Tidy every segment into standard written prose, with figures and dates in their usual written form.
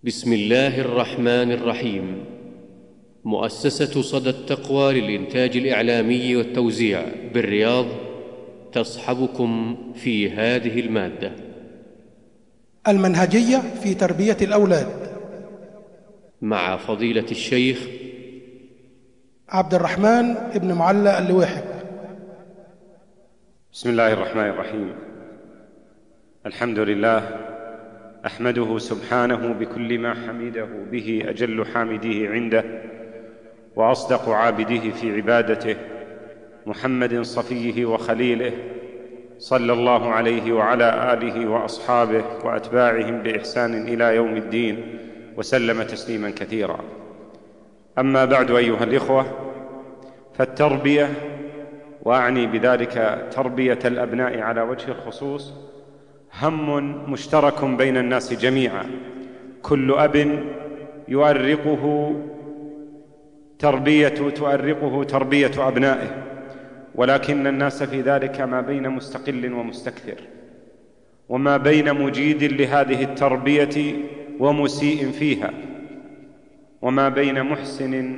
بسم الله الرحمن الرحيم. مؤسسة صدى التقوى للإنتاج الإعلامي والتوزيع بالرياض تصحبكم في هذه المادة. المنهجية في تربية الأولاد مع فضيلة الشيخ عبد الرحمن بن معلى اللويحق. بسم الله الرحمن الرحيم. الحمد لله، أحمده سبحانه بكل ما حمده به أجل حامديه عنده، وأصدق عابده في عبادته، محمد صفيه وخليله، صلى الله عليه وعلى آله وأصحابه وأتباعهم بإحسان إلى يوم الدين، وسلم تسليما كثيرا. أما بعد، أيها الإخوة، فالتربية، وأعني بذلك تربية الأبناء على وجه الخصوص، هم مشترك بين الناس جميعا. كل أب تؤرقه تربية أبنائه، ولكن الناس في ذلك ما بين مستقل ومستكثر، وما بين مجيد لهذه التربية ومسيء فيها، وما بين محسن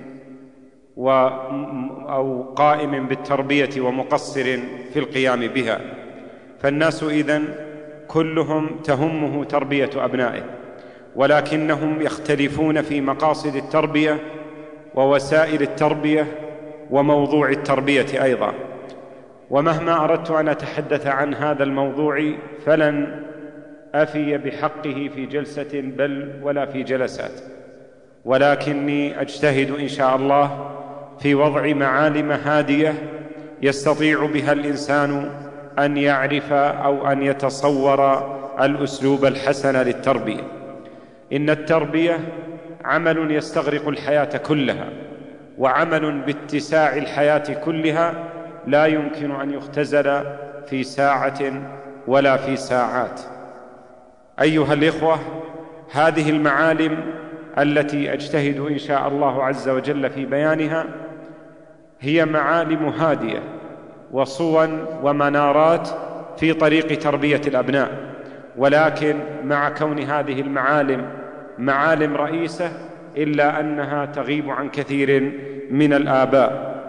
أو قائم بالتربية ومقصر في القيام بها. فالناس إذن كلهم تهمه تربية أبنائه، ولكنهم يختلفون في مقاصد التربية ووسائل التربية وموضوع التربية أيضا. ومهما أردت أن أتحدث عن هذا الموضوع فلن أفي بحقه في جلسة بل ولا في جلسات، ولكني أجتهد إن شاء الله في وضع معالم هادية يستطيع بها الإنسان أن يعرف أو أن يتصور الأسلوب الحسن للتربية. إن التربية عمل يستغرق الحياة كلها، وعمل باتساع الحياة كلها لا يمكن أن يختزل في ساعة ولا في ساعات. أيها الإخوة، هذه المعالم التي أجتهد إن شاء الله عز وجل في بيانها هي معالم هادية وصون ومنارات في طريق تربية الأبناء، ولكن مع كون هذه المعالم معالم رئيسة إلا أنها تغيب عن كثير من الآباء.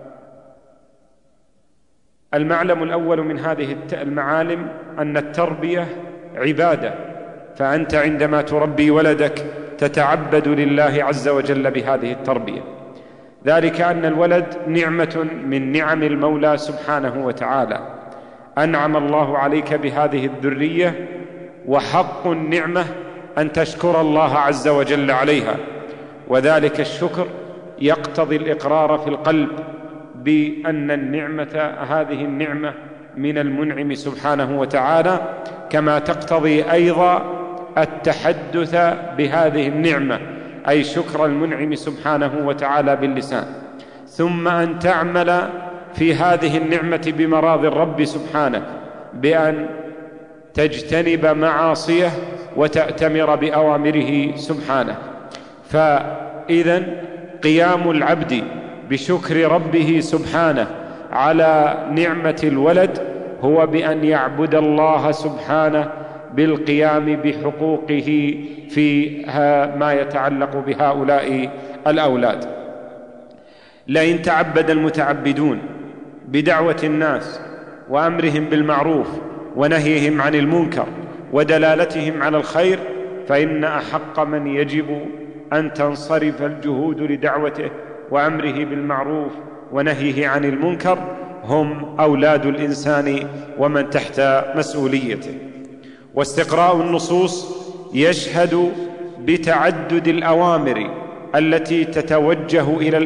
المعلم الأول من هذه المعالم أن التربية عبادة، فأنت عندما تربي ولدك تتعبد لله عز وجل بهذه التربية، ذلك أن الولد نعمة من نعم المولى سبحانه وتعالى. أنعم الله عليك بهذه الذرية، وحق النعمة أن تشكر الله عز وجل عليها، وذلك الشكر يقتضي الإقرار في القلب بأن هذه النعمة من المنعم سبحانه وتعالى، كما تقتضي أيضا التحدث بهذه النعمة، أي شكر المنعم سبحانه وتعالى باللسان، ثم أن تعمل في هذه النعمة بمراضي الرب سبحانه، بأن تجتنب معاصيه وتأتمر بأوامره سبحانه. فإذن قيام العبد بشكر ربه سبحانه على نعمة الولد هو بأن يعبد الله سبحانه بالقيام بحقوقه في ما يتعلق بهؤلاء الأولاد. لئن تعبد المتعبدون بدعوة الناس وأمرهم بالمعروف ونهيهم عن المنكر ودلالتهم على الخير، فإن أحق من يجب أن تنصرف الجهود لدعوته وأمره بالمعروف ونهيه عن المنكر هم أولاد الإنسان ومن تحت مسؤوليته. واستقراء النصوص يشهد بتعدد الأوامر التي تتوجه إلى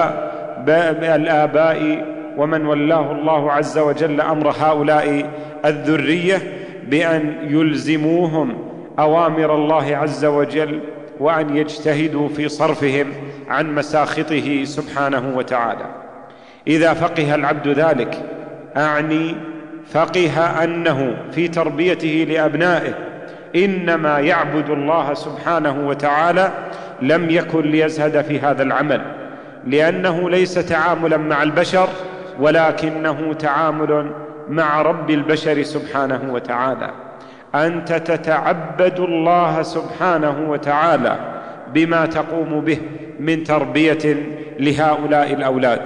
الآباء ومن ولاه الله عز وجل أمر هؤلاء الذرية بأن يلزموهم أوامر الله عز وجل، وأن يجتهدوا في صرفهم عن مساخطه سبحانه وتعالى. إذا فقه العبد ذلك، أعني فقه أنه في تربيته لأبنائه إنما يعبد الله سبحانه وتعالى، لم يكن ليزهد في هذا العمل، لأنه ليس تعاملا مع البشر، ولكنه تعامل مع رب البشر سبحانه وتعالى. أنت تتعبد الله سبحانه وتعالى بما تقوم به من تربية لهؤلاء الأولاد.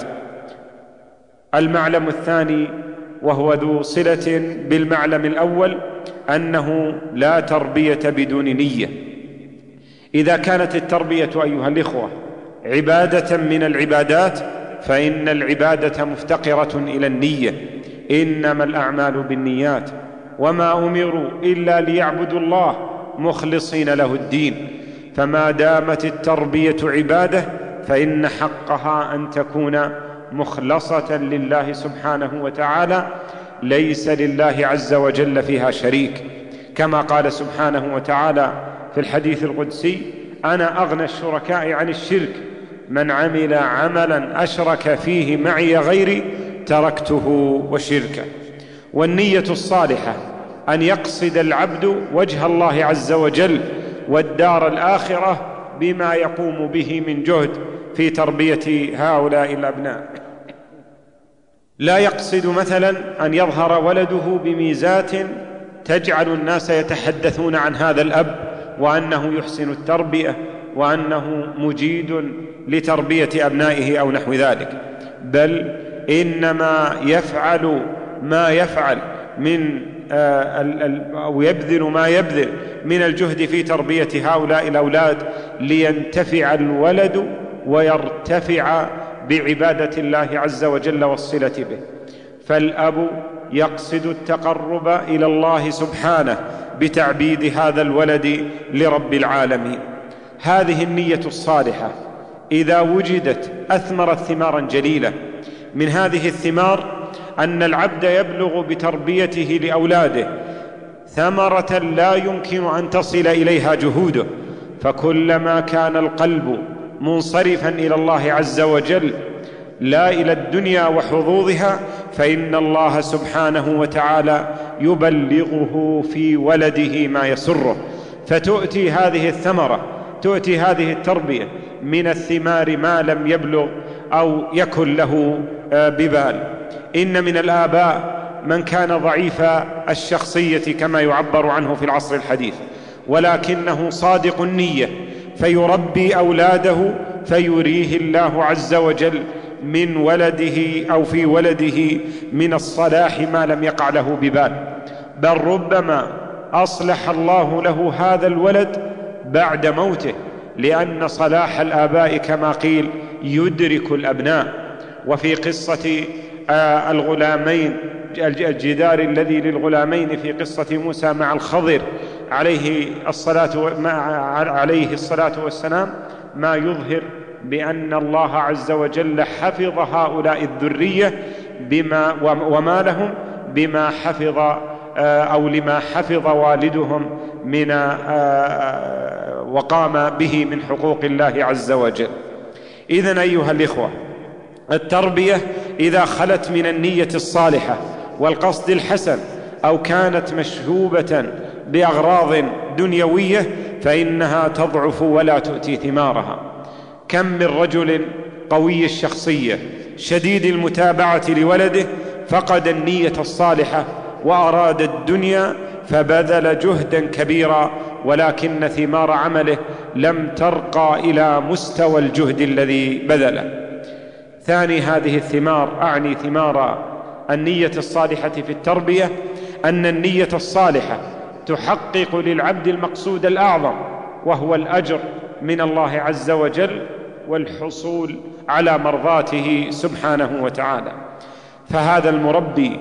المعلم الثاني وهو ذو صلة بالمعلم الأول أنه لا تربية بدون نية. إذا كانت التربية أيها الإخوة عبادة من العبادات فإن العبادة مفتقرة إلى النية، إنما الأعمال بالنيات وما أمروا إلا ليعبدوا الله مخلصين له الدين. فما دامت التربية عبادة فإن حقها أن تكون مخلصة لله سبحانه وتعالى، ليس لله عز وجل فيها شريك، كما قال سبحانه وتعالى في الحديث القدسي: أنا أغنى الشركاء عن الشرك، من عمل عملا أشرك فيه معي غيري تركته وشركه. والنية الصالحة أن يقصد العبد وجه الله عز وجل والدار الآخرة بما يقوم به من جهد في تربية هؤلاء الأبناء. لا يقصد مثلا أن يظهر ولده بميزات تجعل الناس يتحدثون عن هذا الأب وأنه يحسن التربية وأنه مجيد لتربية أبنائه أو نحو ذلك، بل إنما يفعل ما يفعل من أو يبذل ما يبذل من الجهد في تربية هؤلاء الأولاد لينتفع الولد ويرتفع بعبادة الله عز وجل والصلة به. فالأب يقصد التقرب إلى الله سبحانه بتعبيد هذا الولد لرب العالمين. هذه النية الصالحة إذا وجدت أثمرت ثمارا جليلة. من هذه الثمار أن العبد يبلغ بتربيته لأولاده ثمرة لا يمكن أن تصل إليها جهوده، فكلما كان القلب منصرفا إلى الله عز وجل لا إلى الدنيا وحظوظها فإن الله سبحانه وتعالى يبلغه في ولده ما يسره، فتؤتي هذه الثمرة، تؤتي هذه التربية من الثمار ما لم يبلغ أو يكن له ببال. إن من الآباء من كان ضعيف الشخصية كما يعبر عنه في العصر الحديث، ولكنه صادق النية، فيربي أولاده فيريه الله عز وجل من ولده أو في ولده من الصلاح ما لم يقع له ببال، بل ربما أصلح الله له هذا الولد بعد موته، لأن صلاح الآباء كما قيل يدرك الأبناء. وفي قصة الغلامين، الجدار الذي للغلامين في قصة موسى مع الخضر عليه الصلاة والسلام، ما يظهر بأن الله عز وجل حفظ هؤلاء الذرية وما لهم بما حفظ أو لما حفظ والدهم من وقام به من حقوق الله عز وجل. إذن أيها الإخوة، التربية إذا خلت من النية الصالحة والقصد الحسن أو كانت مشهوبة بأغراض دنيوية فإنها تضعف ولا تؤتي ثمارها. كم من رجل قوي الشخصية شديد المتابعة لولده فقد النية الصالحة وأراد الدنيا فبذل جهدا كبيرا، ولكن ثمار عمله لم ترقى إلى مستوى الجهد الذي بذله. ثاني هذه الثمار، أعني ثمار النية الصالحة في التربية، أن النية الصالحة تحقق للعبد المقصود الأعظم وهو الأجر من الله عز وجل والحصول على مرضاته سبحانه وتعالى. فهذا المربي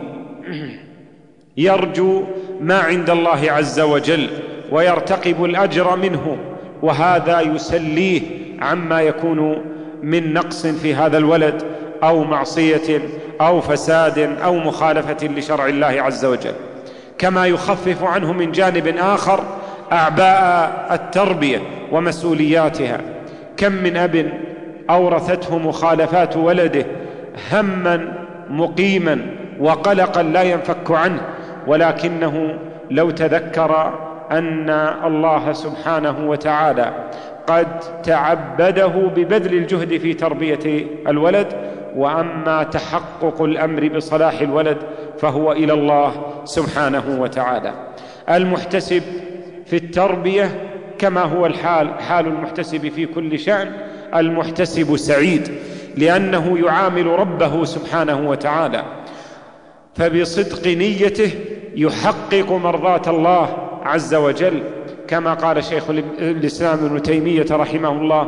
يرجو ما عند الله عز وجل ويرتقب الأجر منه، وهذا يسليه عما يكون من نقص في هذا الولد أو معصية أو فساد أو مخالفة لشرع الله عز وجل، كما يخفف عنه من جانب آخر أعباء التربية ومسؤولياتها. كم من أب أورثته مخالفات ولده هما مقيما وقلقا لا ينفك عنه، ولكنه لو تذكر أن الله سبحانه وتعالى قد تعبده ببذل الجهد في تربية الولد، وأما تحقق الأمر بصلاح الولد فهو إلى الله سبحانه وتعالى. المحتسب في التربية كما هو حال المحتسب في كل شأن، المحتسب سعيد لأنه يعامل ربه سبحانه وتعالى، فبصدق نيته يحقق مرضاة الله عز وجل، كما قال شيخ الإسلام ابن تيمية رحمه الله: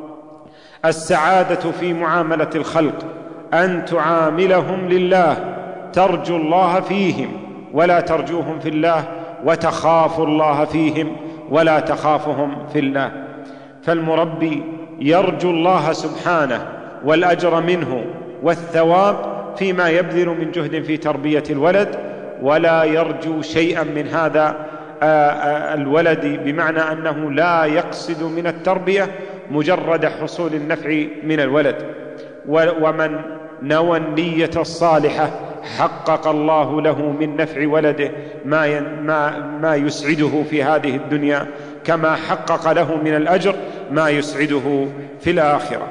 السعادة في معاملة الخلق أن تعاملهم لله، ترجو الله فيهم ولا ترجوهم في الله، وتخاف الله فيهم ولا تخافهم في الله. فالمربي يرجو الله سبحانه والأجر منه والثواب فيما يبذل من جهد في تربية الولد، ولا يرجو شيئا من هذا الولد، بمعنى أنه لا يقصد من التربية مجرد حصول النفع من الولد. ومن نوى النية الصالحة حقق الله له من نفع ولده ما يسعده في هذه الدنيا، كما حقق له من الأجر ما يسعده في الآخرة.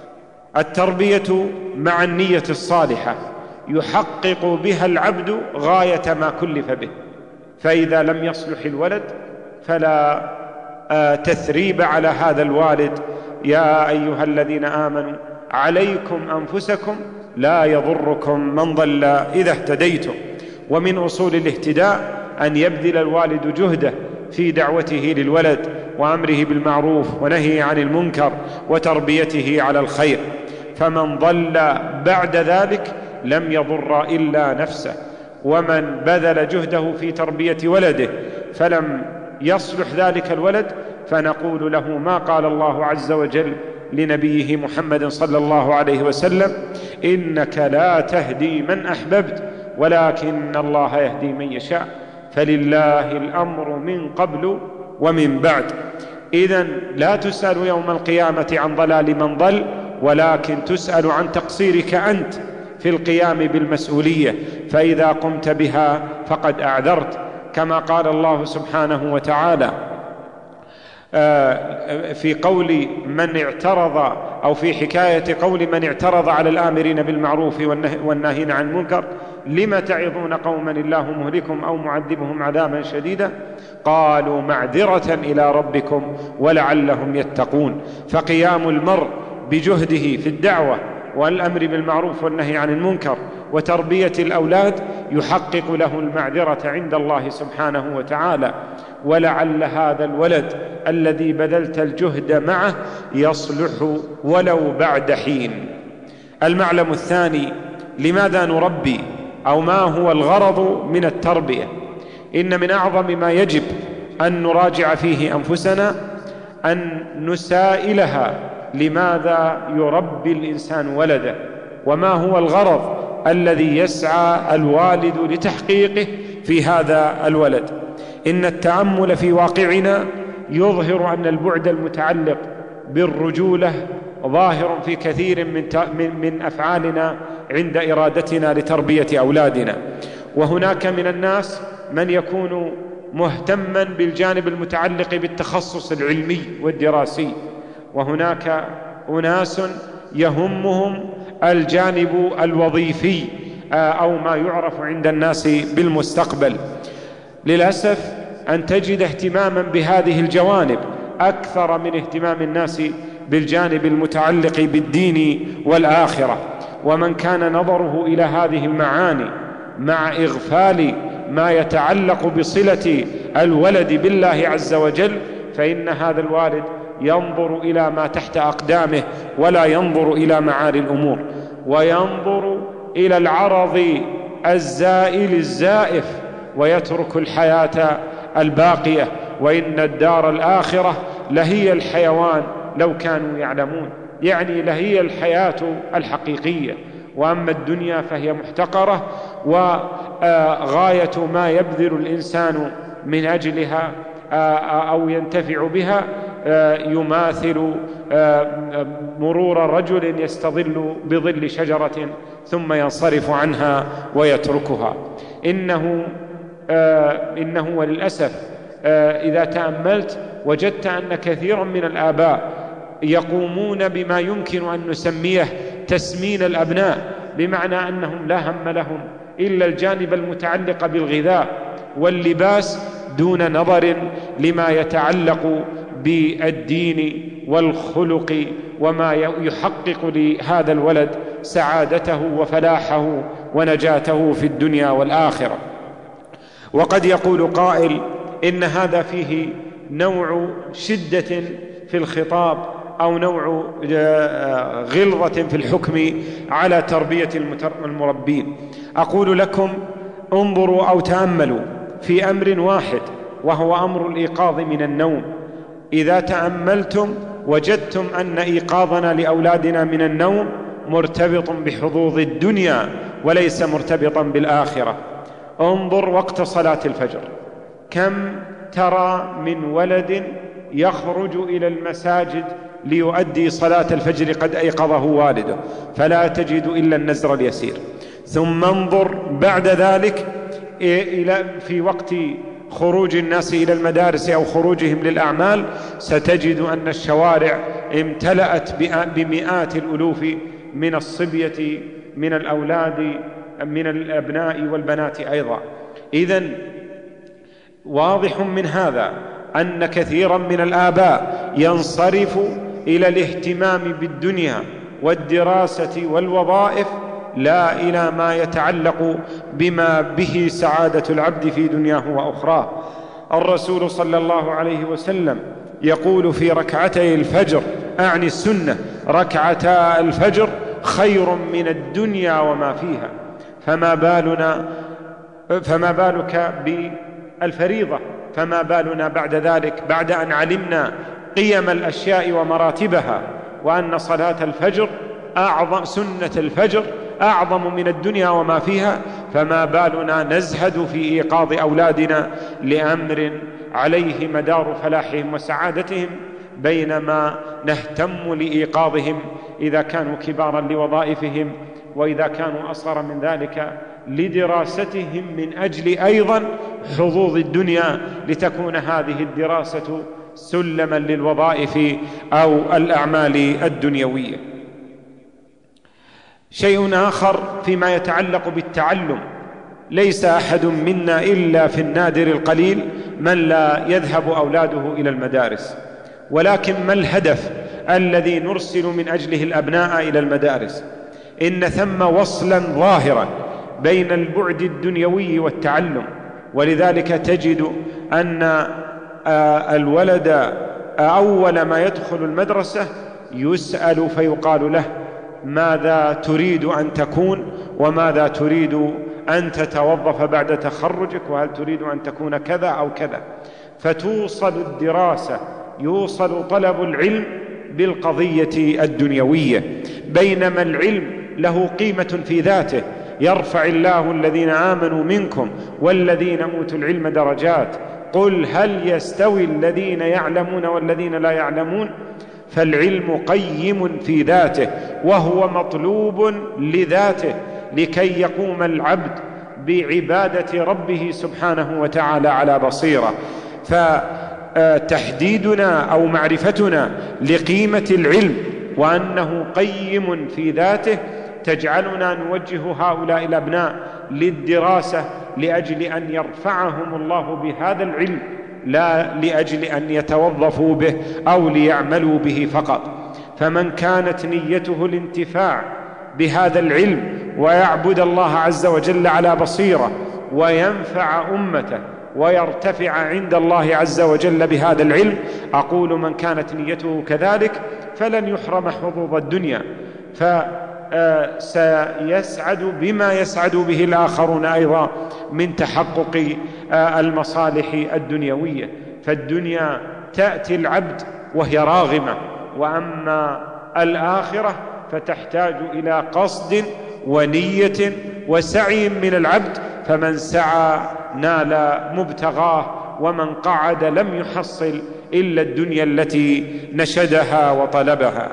التربية مع النية الصالحة يحقق بها العبد غاية ما كلف به، فإذا لم يصلح الولد فلا تثريب على هذا الوالد. يا أيها الذين آمنوا عليكم أنفسكم لا يضركم من ضل إذا اهتديتم. ومن أصول الاهتداء أن يبذل الوالد جهده في دعوته للولد وأمره بالمعروف ونهيه عن المنكر وتربيته على الخير، فمن ضل بعد ذلك لم يضر إلا نفسه. ومن بذل جهده في تربية ولده فلم يصلح ذلك الولد فنقول له ما قال الله عز وجل لنبيه محمد صلى الله عليه وسلم: إنك لا تهدي من أحببت ولكن الله يهدي من يشاء، فلله الأمر من قبل ومن بعد. إذن لا تسأل يوم القيامة عن ضلال من ضل، ولكن تسأل عن تقصيرك أنت في القيام بالمسؤولية، فإذا قمت بها فقد أعذرت، كما قال الله سبحانه وتعالى في قول من اعترض، أو في حكاية قول من اعترض على الآمرين بالمعروف والناهين عن المنكر: لم تعظون قوما الله مهلكهم أو معذبهم عذابا شديدا قالوا معذرة إلى ربكم ولعلهم يتقون. فقيام المرء بجهده في الدعوة والأمر بالمعروف والنهي عن المنكر وتربية الأولاد يحقق له المعذرة عند الله سبحانه وتعالى، ولعل هذا الولد الذي بذلت الجهد معه يصلح ولو بعد حين. المعلم الثاني: لماذا نربي، أو ما هو الغرض من التربية؟ إن من أعظم ما يجب أن نراجع فيه أنفسنا أن نسائلها: لماذا يربي الإنسان ولده؟ وما هو الغرض الذي يسعى الوالد لتحقيقه في هذا الولد؟ إن التأمل في واقعنا يظهر أن البعد المتعلق بالرجولة ظاهر في كثير من أفعالنا عند إرادتنا لتربية أولادنا. وهناك من الناس من يكون مهتما بالجانب المتعلق بالتخصص العلمي والدراسي، وهناك أناس يهمهم الجانب الوظيفي أو ما يعرف عند الناس بالمستقبل. للأسف أن تجد اهتماما بهذه الجوانب أكثر من اهتمام الناس بالجانب المتعلق بالدين والآخرة. ومن كان نظره إلى هذه المعاني مع إغفال ما يتعلق بصلة الولد بالله عز وجل، فإن هذا الوالد ينظر إلى ما تحت أقدامه ولا ينظر إلى معالي الأمور، وينظر إلى العرض الزائل الزائف ويترك الحياة الباقية. وإن الدار الآخرة لهي الحيوان لو كانوا يعلمون، يعني لهي الحياة الحقيقية، وأما الدنيا فهي محتقرة، وغاية ما يبذل الإنسان من أجلها أو ينتفع بها يماثل مرور رجل يستظل بظل شجرة ثم ينصرف عنها ويتركها. إنه وللأسف إذا تأملت وجدت أن كثيرا من الآباء يقومون بما يمكن أن نسميه تسمين الأبناء، بمعنى أنهم لا هم لهم إلا الجانب المتعلق بالغذاء واللباس دون نظر لما يتعلق بالدين والخلق وما يحقق لهذا الولد سعادته وفلاحه ونجاته في الدنيا والآخرة. وقد يقول قائل إن هذا فيه نوع شدة في الخطاب أو نوع غلظة في الحكم على تربية المربين. أقول لكم انظروا أو تأملوا في أمر واحد، وهو أمر الإيقاظ من النوم. إذا تأملتم وجدتم أن إيقاظنا لأولادنا من النوم مرتبط بحظوظ الدنيا وليس مرتبطا بالآخرة. انظر وقت صلاة الفجر، كم ترى من ولد يخرج إلى المساجد ليؤدي صلاة الفجر قد أيقظه والده، فلا تجد إلا النزر اليسير. ثم انظر بعد ذلك في وقت خروج الناس إلى المدارس أو خروجهم للأعمال، ستجد أن الشوارع امتلأت بمئات الألوف من الصبية، من الأولاد، من الأبناء والبنات أيضا. إذن واضح من هذا أن كثيرا من الآباء ينصرف إلى الاهتمام بالدنيا والدراسة والوظائف لا إلى ما يتعلق بما به سعادة العبد في دنياه وأخراه. الرسول صلى الله عليه وسلم يقول في ركعتي الفجر، أعني السنة، ركعتا الفجر خير من الدنيا وما فيها. فما بالك بالفريضة؟ فما بالنا بعد ذلك، بعد أن علمنا قيم الأشياء ومراتبها، وأن صلاة الفجر أعظم، سنة الفجر أعظم من الدنيا وما فيها، فما بالنا نزهد في إيقاظ أولادنا لأمر عليه مدار فلاحهم وسعادتهم، بينما نهتم لإيقاظهم إذا كانوا كبارا لوظائفهم، وإذا كانوا أصغر من ذلك لدراستهم، من أجل أيضا حظوظ الدنيا، لتكون هذه الدراسة سلما للوظائف أو الأعمال الدنيوية. شيء آخر فيما يتعلق بالتعلم، ليس أحد منا إلا في النادر القليل من لا يذهب أولاده إلى المدارس، ولكن ما الهدف الذي نرسل من أجله الأبناء إلى المدارس؟ إن ثم وصلا ظاهرا بين البعد الدنيوي والتعلم، ولذلك تجد أن الولد أول ما يدخل المدرسة يسأل فيقال له: ماذا تريد أن تكون؟ وماذا تريد أن تتوظف بعد تخرجك؟ وهل تريد أن تكون كذا أو كذا؟ فتوصل الدراسة، يوصل طلب العلم بالقضية الدنيوية، بينما العلم له قيمة في ذاته. يرفع الله الذين آمنوا منكم والذين أوتوا العلم درجات، قل هل يستوي الذين يعلمون والذين لا يعلمون؟ فالعلم قيم في ذاته وهو مطلوب لذاته، لكي يقوم العبد بعبادة ربه سبحانه وتعالى على بصيرة. فتحديدنا أو معرفتنا لقيمة العلم وأنه قيم في ذاته تجعلنا نوجه هؤلاء الأبناء للدراسة لأجل أن يرفعهم الله بهذا العلم، لا لأجل أن يتوظفوا به أو ليعملوا به فقط. فمن كانت نيته الانتفاع بهذا العلم ويعبد الله عز وجل على بصيرة وينفع أمته ويرتفع عند الله عز وجل بهذا العلم، أقول من كانت نيته كذلك فلن يحرم حظوظ الدنيا، سيسعد بما يسعد به الآخرون أيضا من تحقق المصالح الدنيوية. فالدنيا تأتي العبد وهي راغمة، وأما الآخرة فتحتاج إلى قصد ونية وسعي من العبد، فمن سعى نال مبتغاه، ومن قعد لم يحصل إلا الدنيا التي نشدها وطلبها.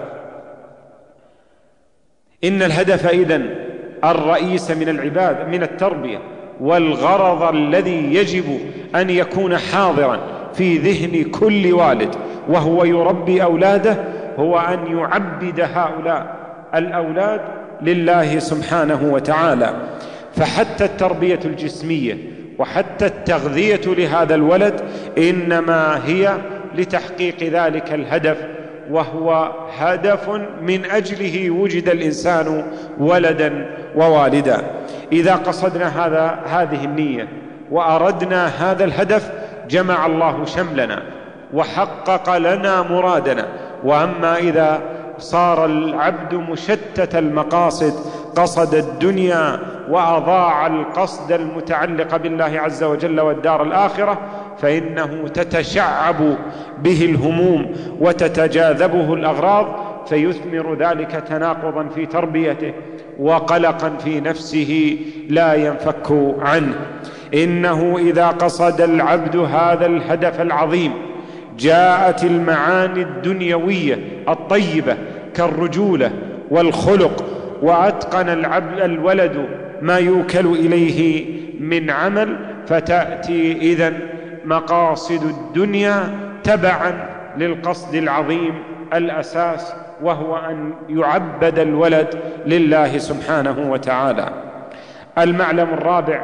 إن الهدف إذن الرئيس من العباد من التربية، والغرض الذي يجب أن يكون حاضرا في ذهن كل والد وهو يربي أولاده، هو أن يعبد هؤلاء الأولاد لله سبحانه وتعالى. فحتى التربية الجسمية وحتى التغذية لهذا الولد إنما هي لتحقيق ذلك الهدف، وهو هدف من أجله وجد الإنسان ولدا ووالدا. إذا قصدنا هذه النية وأردنا هذا الهدف جمع الله شملنا وحقق لنا مرادنا. وأما إذا صار العبد مشتت المقاصد، قصد الدنيا وأضاع القصد المتعلق بالله عز وجل والدار الآخرة، فإنه تتشعب به الهموم وتتجاذبه الأغراض، فيثمر ذلك تناقضا في تربيته وقلقا في نفسه لا ينفك عنه. إنه إذا قصد العبد هذا الهدف العظيم جاءت المعاني الدنيوية الطيبة كالرجولة والخلق، وأتقن الولد ما يوكل إليه من عمل، فتأتي إذن مقاصد الدنيا تبعا للقصد العظيم الأساس، وهو أن يعبد الولد لله سبحانه وتعالى. المعلم الرابع: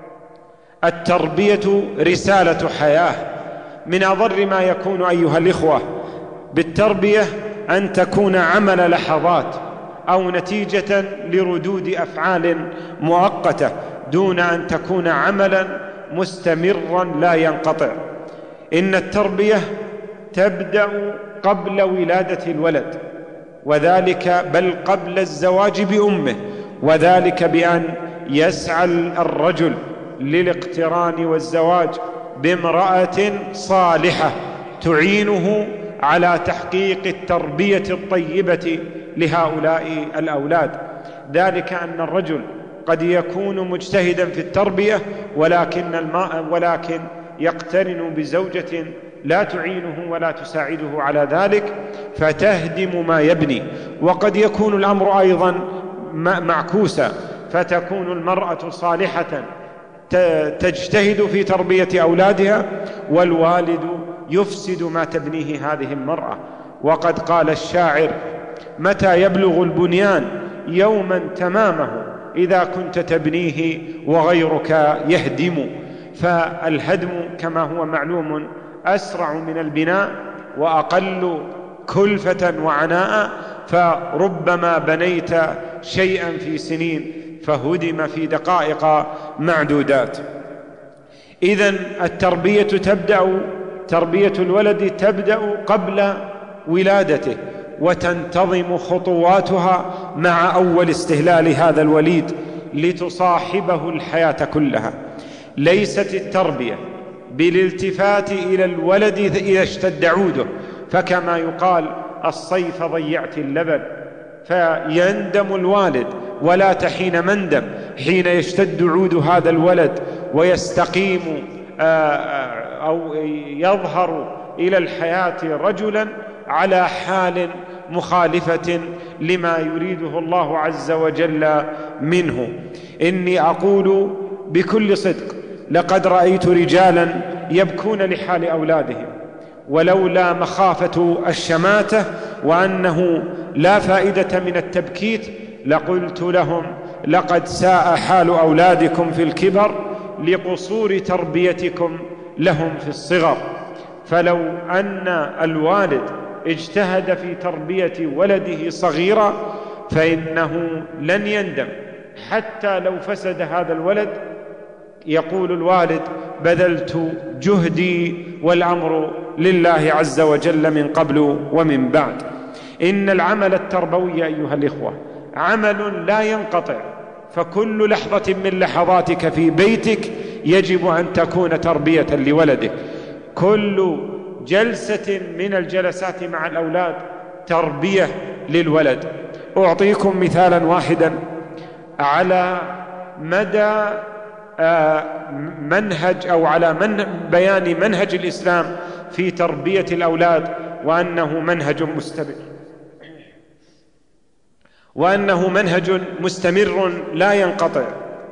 التربية رسالة حياة. من أضر ما يكون أيها الإخوة بالتربية أن تكون عمل لحظات أو نتيجة لردود أفعال مؤقتة، دون أن تكون عملا مستمرا لا ينقطع. إن التربية تبدأ قبل ولادة الولد، وذلك بل قبل الزواج بأمه، وذلك بأن يسعى الرجل للاقتران والزواج بامرأة صالحة تعينه على تحقيق التربية الطيبة لهؤلاء الأولاد. ذلك أن الرجل قد يكون مجتهدا في التربية ولكن يقترن بزوجة لا تعينه ولا تساعده على ذلك، فتهدم ما يبني. وقد يكون الأمر أيضا معكوسا، فتكون المرأة صالحة تجتهد في تربية أولادها، والوالد يفسد ما تبنيه هذه المرأة. وقد قال الشاعر: متى يبلغ البنيان يوما تمامه إذا كنت تبنيه وغيرك يهدم. فالهدم كما هو معلوم أسرع من البناء وأقل كلفة وعناء، فربما بنيت شيئا في سنين فهدم في دقائق معدودات. إذن تربية الولد تبدأ قبل ولادته، وتنتظم خطواتها مع أول استهلال هذا الوليد لتصاحبه الحياة كلها. ليست التربية بالالتفات إلى الولد إذا اشتد عوده، فكما يقال: الصيف ضيعت اللبن. فيندم الوالد ولا تحين مندم حين يشتد عود هذا الولد ويستقيم أو يظهر إلى الحياة رجلا على حال مخالفة لما يريده الله عز وجل منه. إني أقول بكل صدق: لقد رأيت رجالا يبكون لحال أولادهم، ولولا مخافة الشماتة وأنه لا فائدة من التبكيت لقلت لهم: لقد ساء حال أولادكم في الكبر لقصور تربيتكم لهم في الصغر. فلو أن الوالد اجتهد في تربية ولده صغيرا فإنه لن يندم، حتى لو فسد هذا الولد يقول الوالد: بذلت جهدي والأمر لله عز وجل من قبل ومن بعد. إن العمل التربوي أيها الإخوة عمل لا ينقطع، فكل لحظة من لحظاتك في بيتك يجب أن تكون تربية لولدك. كل جلسة من الجلسات مع الأولاد تربية للولد. أعطيكم مثالا واحدا على مدى منهج أو على بيان منهج الإسلام في تربية الأولاد، وأنه منهج مستمر لا ينقطع.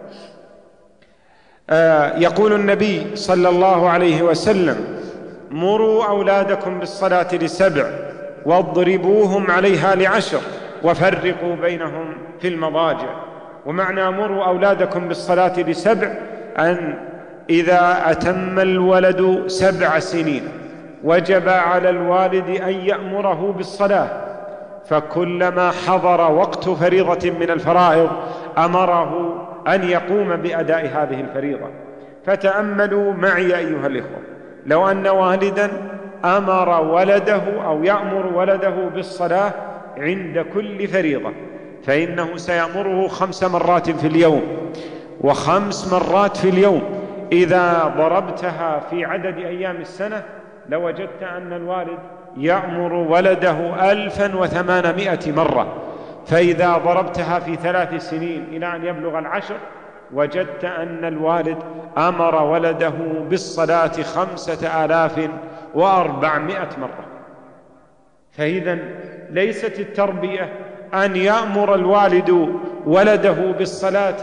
يقول النبي صلى الله عليه وسلم: مروا أولادكم بالصلاة ل7 واضربوهم عليها ل10 وفرقوا بينهم في المضاجع. ومعنى مروا أولادكم بالصلاة ل7 أن إذا أتم الولد 7 سنين وجب على الوالد أن يأمره بالصلاة، فكلما حضر وقت فريضة من الفرائض أمره أن يقوم بأداء هذه الفريضة. فتأملوا معي أيها الإخوة، لو أن والدا أمر ولده أو يأمر ولده بالصلاة عند كل فريضة، فإنه سيأمره 5 مرات في اليوم، و5 مرات في اليوم إذا ضربتها في عدد أيام السنة لوجدت أن الوالد يأمر ولده 1800 مرة. فإذا ضربتها في 3 سنين إلى أن يبلغ 10 وجدت أن الوالد أمر ولده بالصلاة 5400 مرة. فإذا ليست التربية أن يأمر الوالد ولده بالصلاة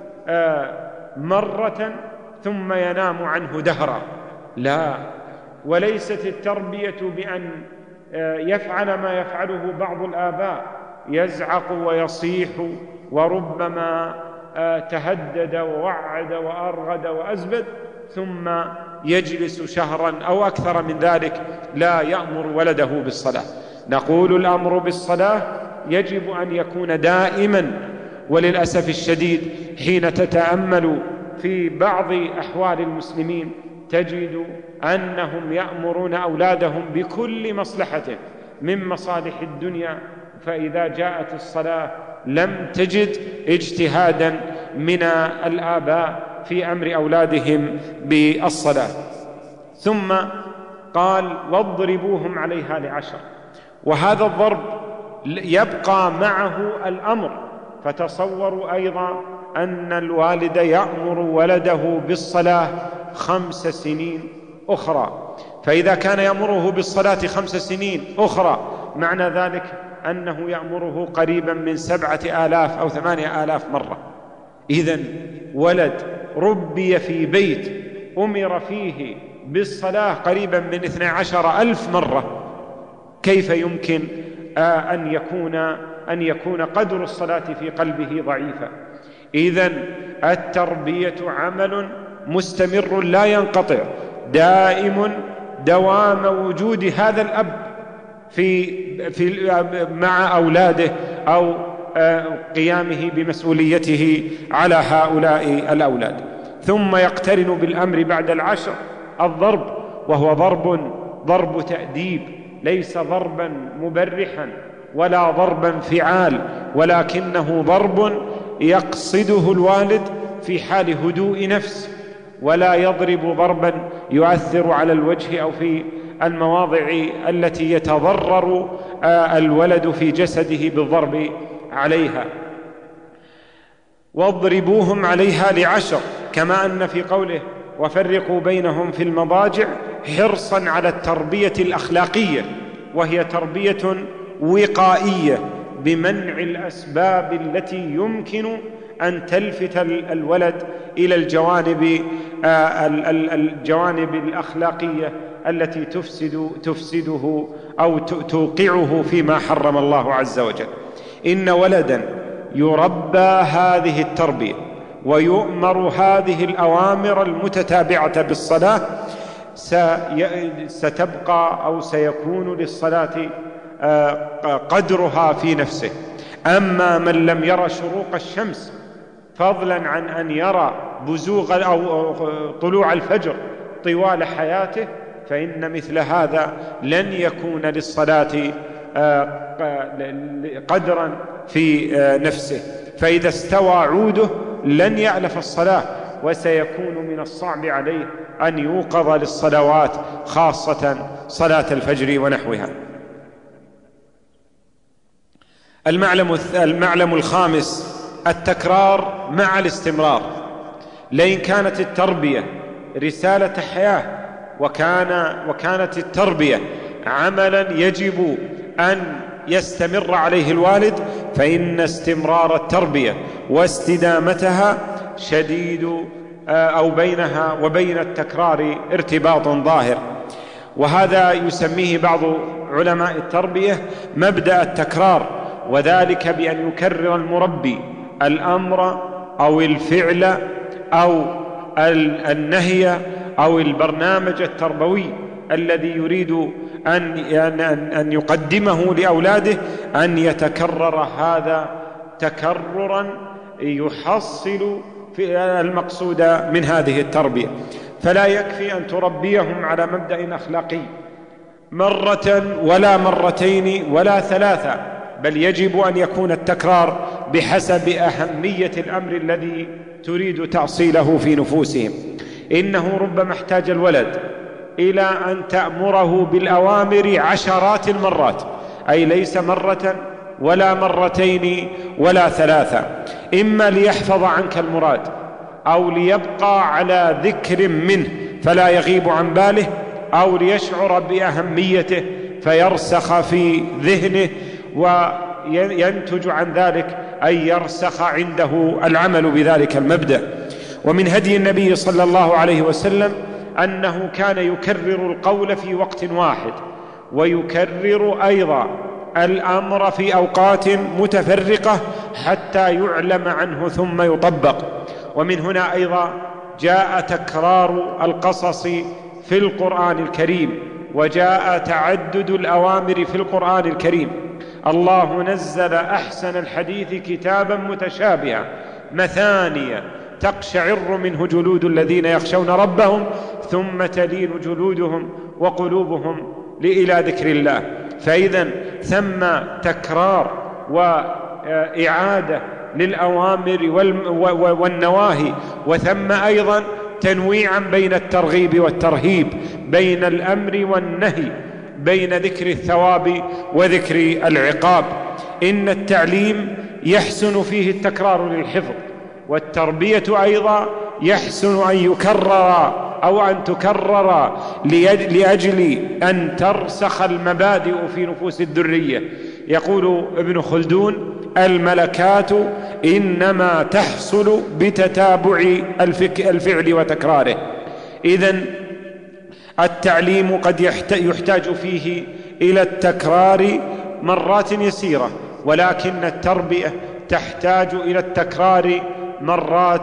مرة ثم ينام عنه دهرا، لا. وليست التربية بأن يفعل ما يفعله بعض الآباء، يزعق ويصيح وربما تهدد ووعد وأرغد وأزبد ثم يجلس شهرا أو أكثر من ذلك لا يأمر ولده بالصلاة. نقول الأمر بالصلاة يجب أن يكون دائما. وللأسف الشديد حين تتأمل في بعض أحوال المسلمين تجد أنهم يأمرون أولادهم بكل مصلحة من مصالح الدنيا، فإذا جاءت الصلاة لم تجد اجتهادا من الآباء في أمر أولادهم بالصلاة. ثم قال واضربوهم عليها ل10، وهذا الضرب يبقى معه الأمر. فتصوروا أيضا أن الوالد يأمر ولده بالصلاة 5 سنين أخرى، فإذا كان يأمره بالصلاة 5 سنين أخرى معنى ذلك أنه يأمره قريبا من 7000 أو 8000 مرة. إذن ولد ربي في بيت أمر فيه بالصلاة قريبا من 12,000 مرة، كيف يمكن أن يكون قدر الصلاة في قلبه ضعيفا؟ إذن التربية عمل مستمر لا ينقطع، دائم دوام وجود هذا الأب مع أولاده أو قيامه بمسؤوليته على هؤلاء الأولاد. ثم يقترن بالأمر بعد 10 الضرب، وهو ضرب تأديب، ليس ضربا مبرحا ولا ضربا فعال، ولكنه ضرب يقصده الوالد في حال هدوء نفس، ولا يضرب ضربا يؤثر على الوجه أو في المواضع التي يتضرر الولد في جسده بالضرب عليها. واضربوهم عليها ل10، كما أن في قوله وفرقوا بينهم في المضاجع حرصا على التربية الأخلاقية، وهي تربية وقائية بمنع الأسباب التي يمكن أن تلفت الولد إلى الجوانب الأخلاقية التي تفسده أو توقعه فيما حرم الله عز وجل. إن ولدا يربى هذه التربية ويؤمر هذه الأوامر المتتابعة بالصلاة ستبقى أو سيكون للصلاة قدرها في نفسه. أما من لم يرى شروق الشمس فضلا عن أن يرى بزوغ أو طلوع الفجر طوال حياته، فإن مثل هذا لن يكون للصلاة قدرا في نفسه، فإذا استوى عوده لن يألف الصلاة، وسيكون من الصعب عليه أن يوقظ للصلوات خاصة صلاة الفجر ونحوها. المعلم الخامس التكرار مع الاستمرار. لئن كانت التربية رسالة حياة وكانت التربية عملا يجب أن يستمر عليه الوالد، فإن استمرار التربية واستدامتها شديد أو بينها وبين التكرار ارتباط ظاهر، وهذا يسميه بعض علماء التربية مبدأ التكرار، وذلك بأن يكرر المربي الأمر أو الفعل أو النهي أو البرنامج التربوي الذي يريد أن يقدمه لأولاده أن يتكرر هذا تكررا يحصل في المقصود من هذه التربية. فلا يكفي أن تربيهم على مبدأ أخلاقي مرة ولا مرتين ولا ثلاثة، بل يجب أن يكون التكرار بحسب أهمية الأمر الذي تريد تأصيله في نفوسهم. إنه ربما احتاج الولد إلى أن تأمره بالأوامر عشرات المرات، أي ليس مرة ولا مرتين ولا ثلاثة، إما ليحفظ عنك المراد أو ليبقى على ذكر منه فلا يغيب عن باله، أو ليشعر بأهميته فيرسخ في ذهنه وينتج عن ذلك أن يرسخ عنده العمل بذلك المبدأ. ومن هدي النبي صلى الله عليه وسلم أنه كان يكرر القول في وقت واحد، ويكرر أيضا الأمر في أوقات متفرقة حتى يعلم عنه ثم يطبق. ومن هنا أيضا جاء تكرار القصص في القرآن الكريم، وجاء تعدد الأوامر في القرآن الكريم. الله نزل أحسن الحديث كتابا متشابها مثانية تقشعر منه جلود الذين يخشون ربهم ثم تلين جلودهم وقلوبهم إلى ذكر الله. فإذا ثم تكرار وإعادة للأوامر والنواهي، وثم أيضا تنويعا بين الترغيب والترهيب، بين الأمر والنهي، بين ذكر الثواب وذكر العقاب. إن التعليم يحسن فيه التكرار للحفظ، والتربية أيضا يحسن أن يكرر أو أن تكرر لأجل أن ترسخ المبادئ في نفوس الذرية. يقول ابن خلدون: الملكات إنما تحصل بتتابع الفعل وتكراره. إذن التعليم قد يحتاج فيه إلى التكرار مرات يسيرة، ولكن التربية تحتاج إلى التكرار مرات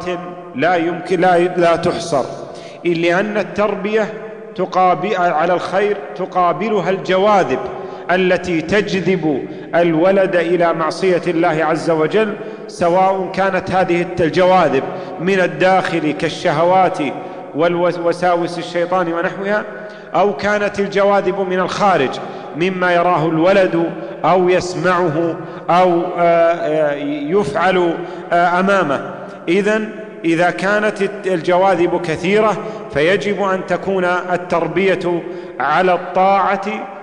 لا تحصر، لأن التربية على الخير تقابلها الجواذب التي تجذب الولد إلى معصية الله عز وجل، سواء كانت هذه الجواذب من الداخل كالشهوات والوساوس الشيطان ونحوها، أو كانت الجواذب من الخارج مما يراه الولد أو يسمعه أو يفعل أمامه. إذا كانت الجواذب كثيرة فيجب أن تكون التربية على الطاعة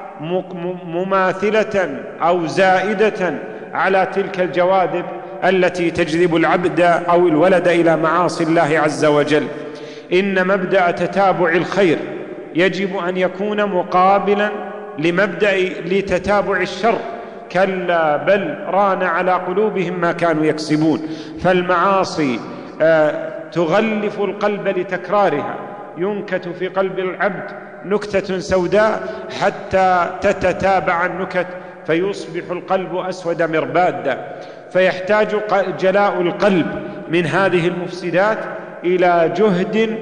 مماثلة أو زائدة على تلك الجواذب التي تجذب العبد أو الولد إلى معاصي الله عز وجل. إن مبدأ تتابع الخير يجب أن يكون مقابلا لتتابع الشر. كلا بل ران على قلوبهم ما كانوا يكسبون. فالمعاصي تغلف القلب لتكرارها، ينكت في قلب العبد نكتة سوداء حتى تتتابع النكت فيصبح القلب أسود مربادا. فيحتاج جلاء القلب من هذه المفسدات إلى جهد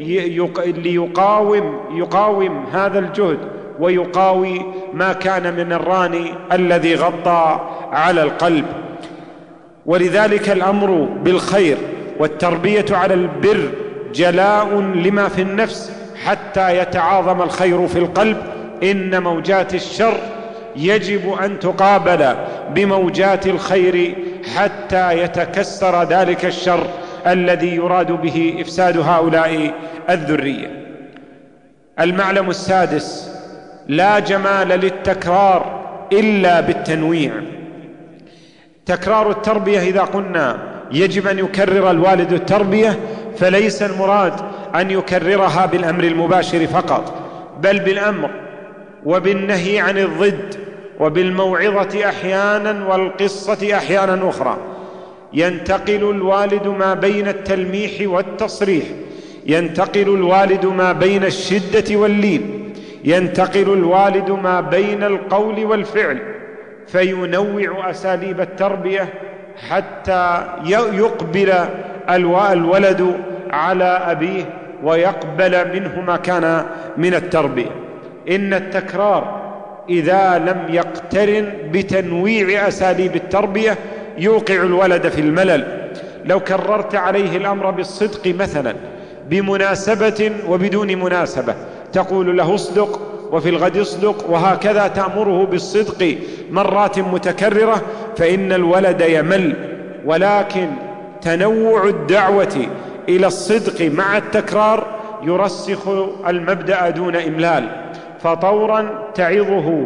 يقاوم هذا الجهد ويقاوي ما كان من الران الذي غطى على القلب. ولذلك الأمر بالخير والتربية على البر جلاء لما في النفس حتى يتعاظم الخير في القلب. إن موجات الشر يجب أن تقابل بموجات الخير حتى يتكسر ذلك الشر الذي يراد به إفساد هؤلاء الذرية. المعلم السادس: لا جمال للتكرار إلا بالتنويع. تكرار التربية إذا قلنا يجب أن يكرر الوالد التربية، فليس المراد أن يكررها بالأمر المباشر فقط، بل بالأمر وبالنهي عن الضد وبالموعظة أحيانا والقصة أحيانا أخرى. ينتقل الوالد ما بين التلميح والتصريح، ينتقل الوالد ما بين الشدة واللين، ينتقل الوالد ما بين القول والفعل، فينوع أساليب التربية حتى يقبل الولد على أبيه ويقبل منه ما كان من التربية. إن التكرار إذا لم يقترن بتنويع أساليب التربية يوقع الولد في الملل. لو كررت عليه الأمر بالصدق مثلا بمناسبة وبدون مناسبة، تقول له اصدق وفي الغد اصدق، وهكذا تأمره بالصدق مرات متكررة، فإن الولد يمل. ولكن تنوع الدعوة إلى الصدق مع التكرار يرسخ المبدأ دون إملال، فطورا تعظه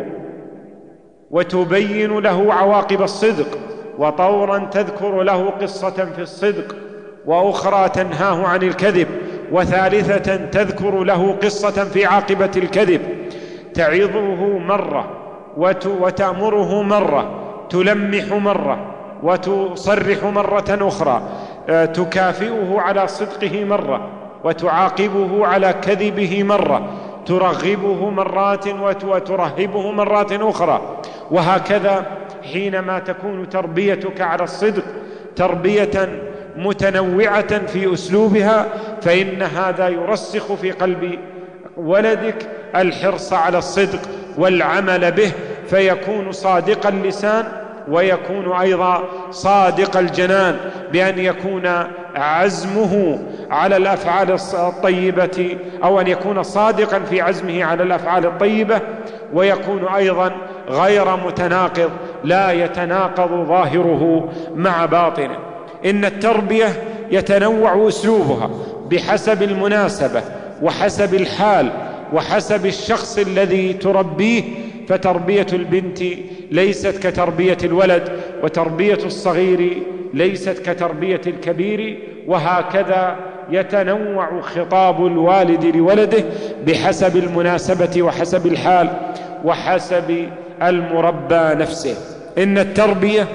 وتبين له عواقب الصدق، وطورا تذكر له قصة في الصدق، وأخرى تنهاه عن الكذب، وثالثة تذكر له قصة في عاقبة الكذب. تعظه مرة وتأمره مرة، تلمح مرة وتصرح مرة أخرى، تكافئه على صدقه مرة وتعاقبه على كذبه مرة، ترغبه مرات وترهبه مرات أخرى. وهكذا حينما تكون تربيتك على الصدق تربية متنوعة في أسلوبها، فإن هذا يرسخ في قلب ولدك الحرص على الصدق والعمل به، فيكون صادق اللسان ويكون أيضا صادق الجنان، بأن يكون عزمه على الأفعال الطيبة، أو أن يكون صادقا في عزمه على الأفعال الطيبة، ويكون أيضا غير متناقض، لا يتناقض ظاهره مع باطنه. إن التربية يتنوع أسلوبها بحسب المناسبة وحسب الحال وحسب الشخص الذي تربيه، فتربية البنت ليست كتربية الولد، وتربية الصغير ليست كتربية الكبير، وهكذا يتنوع خطاب الوالد لولده بحسب المناسبة وحسب الحال وحسب المربى نفسه. إن التربية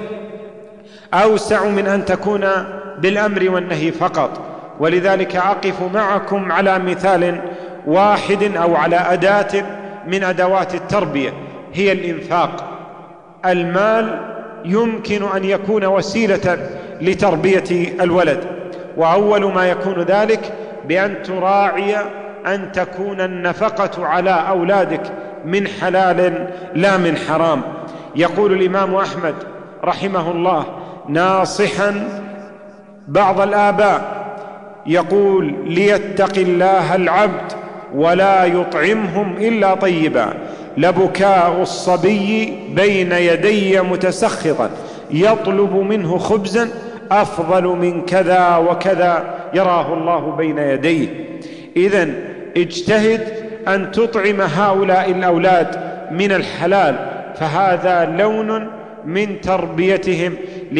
أوسع من أن تكون بالأمر والنهي فقط، ولذلك أقف معكم على مثال واحد أو على أداة من أدوات التربية، هي الإنفاق. المال يمكن أن يكون وسيلة لتربية الولد، وأول ما يكون ذلك بأن تراعي أن تكون النفقة على أولادك من حلال لا من حرام. يقول الإمام أحمد رحمه الله ناصحا بعض الآباء، يقول: ليتق الله العبد ولا يطعمهم إلا طيبا، لبكاء الصبي بين يدي متسخطا يطلب منه خبزا أفضل من كذا وكذا يراه الله بين يديه. إذن اجتهد أن تطعم هؤلاء الأولاد من الحلال، فهذا لون من تربيتهم،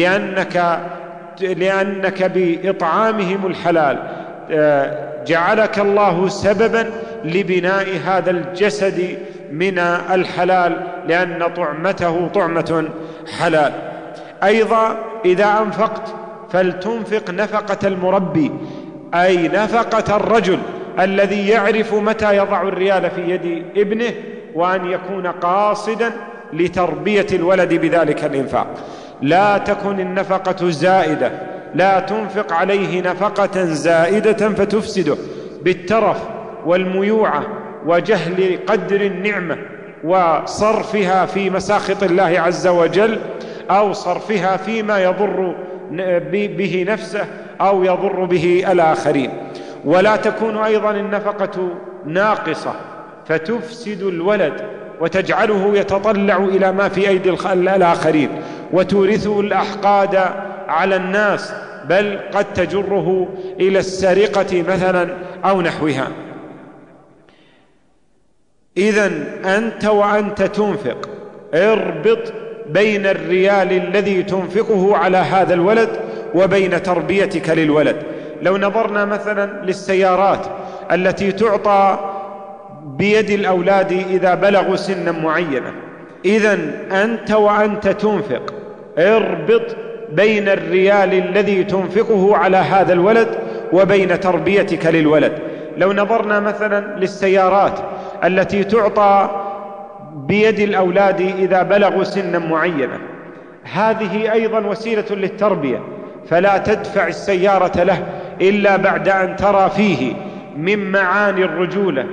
لأنك بإطعامهم الحلال جعلك الله سببا لبناء هذا الجسد من الحلال، لأن طعمته طعمة حلال. أيضا إذا أنفقت فلتنفق نفقة المربي، أي نفقة الرجل الذي يعرف متى يضع الريال في يد ابنه، وأن يكون قاصدا لتربية الولد بذلك الإنفاق. لا تكن النفقة زائدة، لا تنفق عليه نفقة زائدة فتفسده بالترف والميوعة وجهل قدر النعمة وصرفها في مساخط الله عز وجل، أو صرفها فيما يضر به نفسه أو يضر به الآخرين. ولا تكون أيضا النفقة ناقصة فتفسد الولد وتجعله يتطلع إلى ما في أيدي الآخرين وتورثه الأحقاد على الناس، بل قد تجره إلى السرقة مثلا أو نحوها. إذن أنت وأنت تنفق اربط بين الريال الذي تنفقه على هذا الولد وبين تربيتك للولد. لو نظرنا مثلا للسيارات التي تعطى بيد الأولاد إذا بلغوا سنا معينة، إذن أنت وأنت تنفق اربط بين الريال الذي تنفقه على هذا الولد وبين تربيتك للولد. لو نظرنا مثلا للسيارات التي تعطى بيد الأولاد إذا بلغوا سنا معينة، هذه أيضا وسيلة للتربية، فلا تدفع السيارة له إلا بعد أن ترى فيه من معاني الرجولة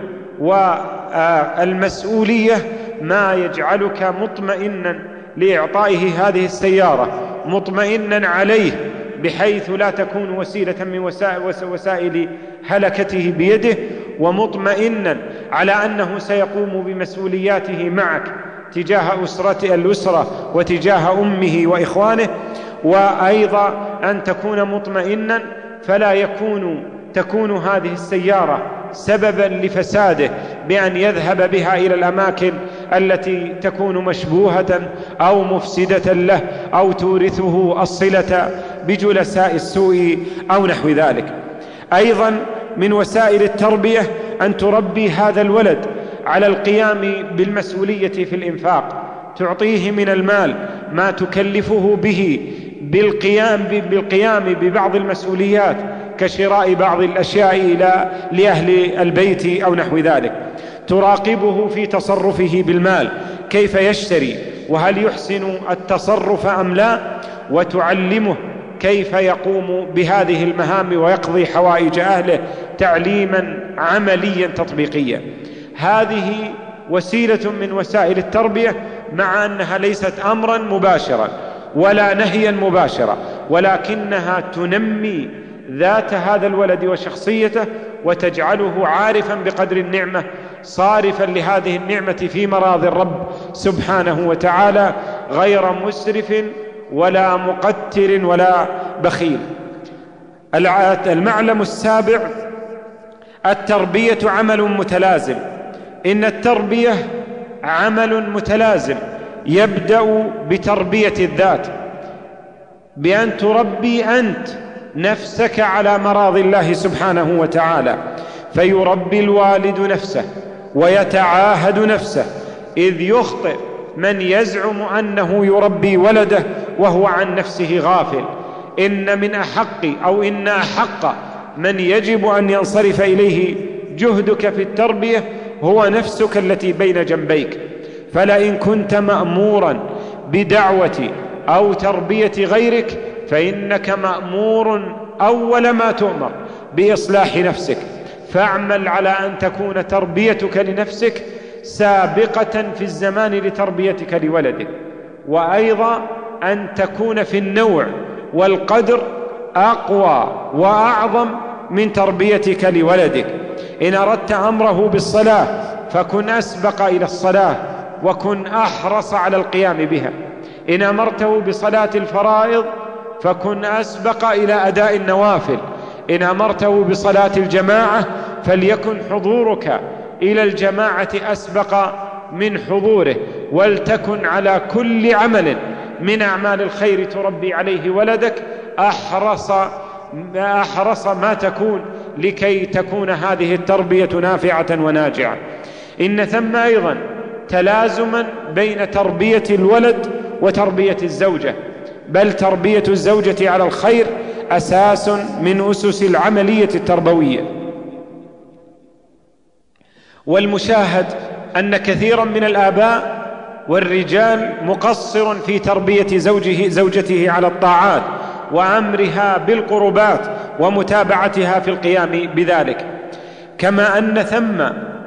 والمسؤولية ما يجعلك مطمئنا لإعطائه هذه السيارة، مطمئنا عليه بحيث لا تكون وسيلة من وسائل هلكته بيده، ومطمئنا على أنه سيقوم بمسؤولياته معك تجاه الأسرة وتجاه أمه وإخوانه. وأيضا أن تكون مطمئنا فلا تكون هذه السيارة سببا لفساده بأن يذهب بها إلى الأماكن التي تكون مشبوهة أو مفسدة له أو تورثه الصلة بجلساء السوء أو نحو ذلك. أيضا من وسائل التربية أن تربي هذا الولد على القيام بالمسؤولية في الإنفاق، تعطيه من المال ما تكلفه به بالقيام ببعض المسؤوليات كشراء بعض الأشياء لأهل البيت أو نحو ذلك، تراقبه في تصرفه بالمال كيف يشتري وهل يحسن التصرف أم لا، وتعلمه كيف يقوم بهذه المهام ويقضي حوائج أهله تعليما عمليا تطبيقيا. هذه وسيلة من وسائل التربية، مع أنها ليست أمرا مباشرا ولا نهيا مباشرا، ولكنها تنمي ذات هذا الولد وشخصيته وتجعله عارفا بقدر النعمة، صارفا لهذه النعمة في مراضي الرب سبحانه وتعالى، غير مسرف ولا مقتر ولا بخيل. المعلم السابع: التربية عمل متلازم. إن التربية عمل متلازم يبدأ بتربية الذات، بأن تربي أنت نفسك على مراضي الله سبحانه وتعالى، فيربي الوالد نفسه ويتعاهد نفسه، إذ يخطئ من يزعم أنه يربي ولده وهو عن نفسه غافل. إن أحق من يجب أن ينصرف إليه جهدك في التربية هو نفسك التي بين جنبيك. فلئن كنت مأمورا بدعوة أو تربية غيرك فإنك مأمور أول ما تؤمر بإصلاح نفسك، فاعمل على أن تكون تربيتك لنفسك سابقة في الزمان لتربيتك لولدك، وأيضا أن تكون في النوع والقدر أقوى وأعظم من تربيتك لولدك. إن أردت أمره بالصلاة فكن أسبق إلى الصلاة وكن أحرص على القيام بها. إن أمرته بصلاة الفرائض فكن أسبق إلى أداء النوافل. إن أمرته بصلاة الجماعة فليكن حضورك إلى الجماعة أسبق من حضوره، ولتكن على كل عمل من أعمال الخير تربي عليه ولدك أحرص ما تكون لكي تكون هذه التربية نافعة وناجعة. إن ثم أيضا تلازما بين تربية الولد وتربية الزوجة، بل تربية الزوجة على الخير أساس من أسس العملية التربوية. والمشاهد أن كثيرا من الآباء والرجال مقصر في تربية زوجته على الطاعات وأمرها بالقربات ومتابعتها في القيام بذلك، كما أن ثم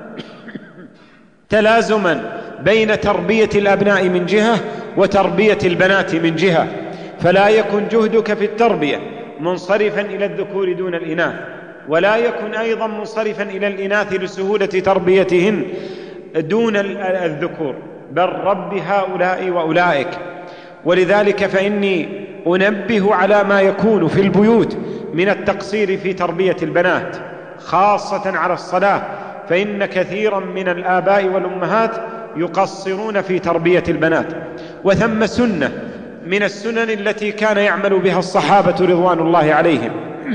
تلازما بين تربية الأبناء من جهة وتربية البنات من جهة، فلا يكن جهدك في التربية منصرفا إلى الذكور دون الإناث، ولا يكن أيضا منصرفا إلى الإناث لسهولة تربيتهن دون الذكور، بل رب هؤلاء وأولئك. ولذلك فإني أنبه على ما يكون في البيوت من التقصير في تربية البنات، خاصة على الصلاة، فإن كثيرا من الآباء والأمهات يقصرون في تربية البنات. وثم سنة من السنن التي كان يعمل بها الصحابة رضوان الله عليهم،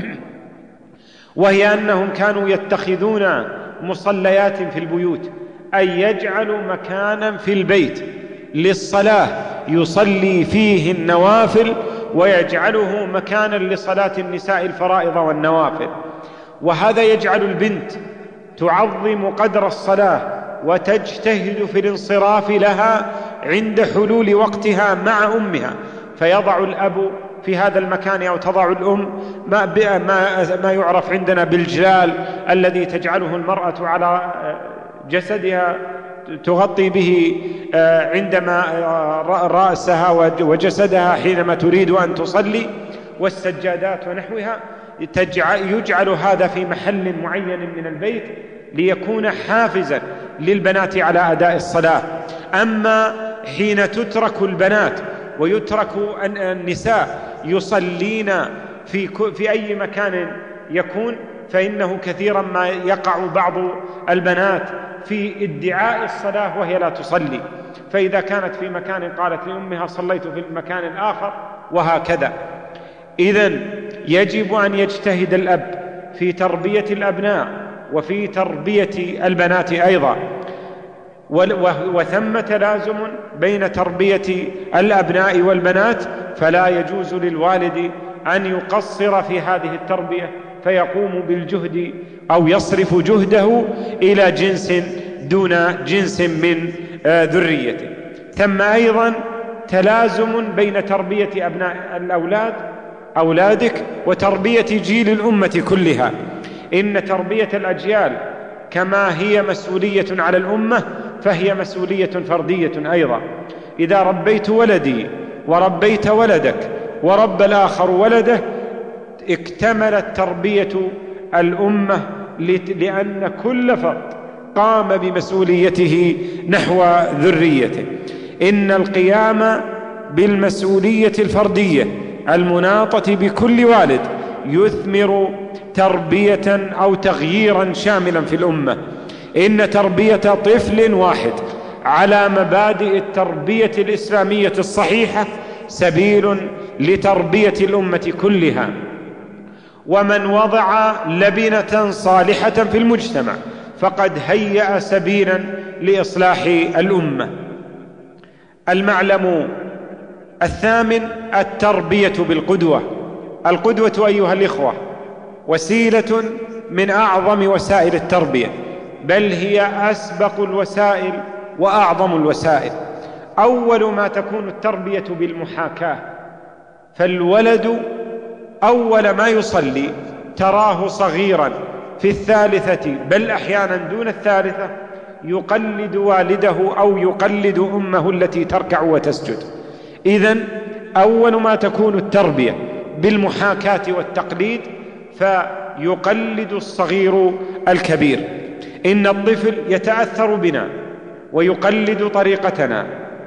وهي أنهم كانوا يتخذون مصليات في البيوت، أي يجعلوا مكانا في البيت للصلاة يصلي فيه النوافل، ويجعله مكانا لصلاة النساء الفرائض والنوافل. وهذا يجعل البنت تعظم قدر الصلاة وتجتهد في الانصراف لها عند حلول وقتها مع أمها، فيضع الأب في هذا المكان أو تضع الأم ما يعرف عندنا بالجلال الذي تجعله المرأة على جسدها تغطي به عندما رأسها وجسدها حينما تريد أن تصلي، والسجادات ونحوها، يجعل هذا في محل معين من البيت ليكون حافزا للبنات على أداء الصلاة. أما حين تترك البنات ويترك النساء يصلين في أي مكان يكون، فإنه كثيرا ما يقع بعض البنات في ادعاء الصلاة وهي لا تصلي، فإذا كانت في مكان قالت لأمها صليت في المكان الآخر، وهكذا. إذن يجب أن يجتهد الأب في تربية الأبناء وفي تربية البنات أيضا، وثم تلازم بين تربية الأبناء والبنات، فلا يجوز للوالد أن يقصر في هذه التربية فيقوم بالجهد أو يصرف جهده إلى جنس دون جنس من ذريته. ثم أيضا تلازم بين تربية أبناء أولادك وتربية جيل الأمة كلها. إن تربية الأجيال كما هي مسؤولية على الأمة فهي مسؤولية فردية أيضا. إذا ربيت ولدي وربيت ولدك ورب الآخر ولده اكتملت تربية الأمة، لأن كل فرد قام بمسؤوليته نحو ذريته. إن القيام بالمسؤولية الفردية المناطة بكل والد يثمر تربية أو تغييرا شاملا في الأمة. إن تربية طفل واحد على مبادئ التربية الإسلامية الصحيحة سبيل لتربية الأمة كلها. ومن وضع لبنة صالحة في المجتمع فقد هيأ سبيلا لإصلاح الأمة. المعلم الثامن التربية بالقدوة. القدوة أيها الإخوة وسيلة من أعظم وسائل التربية، بل هي أسبق الوسائل وأعظم الوسائل. أول ما تكون التربية بالمحاكاة، فالولد أول ما يصلي تراه صغيرا في الثالثة بل أحيانا دون الثالثة يقلد والده أو يقلد أمه التي تركع وتسجد. إذن أول ما تكون التربية بالمحاكاة والتقليد فيقلد الصغير الكبير. إن الطفل يتأثر بنا ويقلد طريقتنا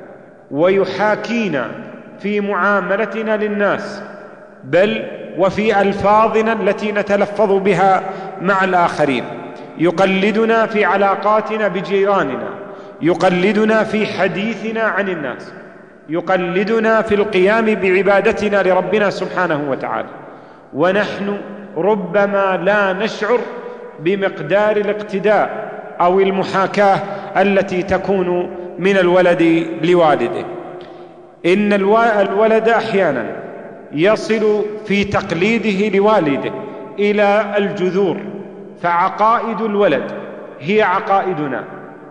ويحاكينا في معاملتنا للناس، بل وفي ألفاظنا التي نتلفظ بها مع الآخرين. يقلدنا في علاقاتنا بجيراننا، يقلدنا في حديثنا عن الناس، يقلدنا في القيام بعبادتنا لربنا سبحانه وتعالى، ونحن ربما لا نشعر بمقدار الاقتداء أو المحاكاة التي تكون من الولد لوالده. إن الولد أحيانا يصل في تقليده لوالده إلى الجذور، فعقائد الولد هي عقائدنا،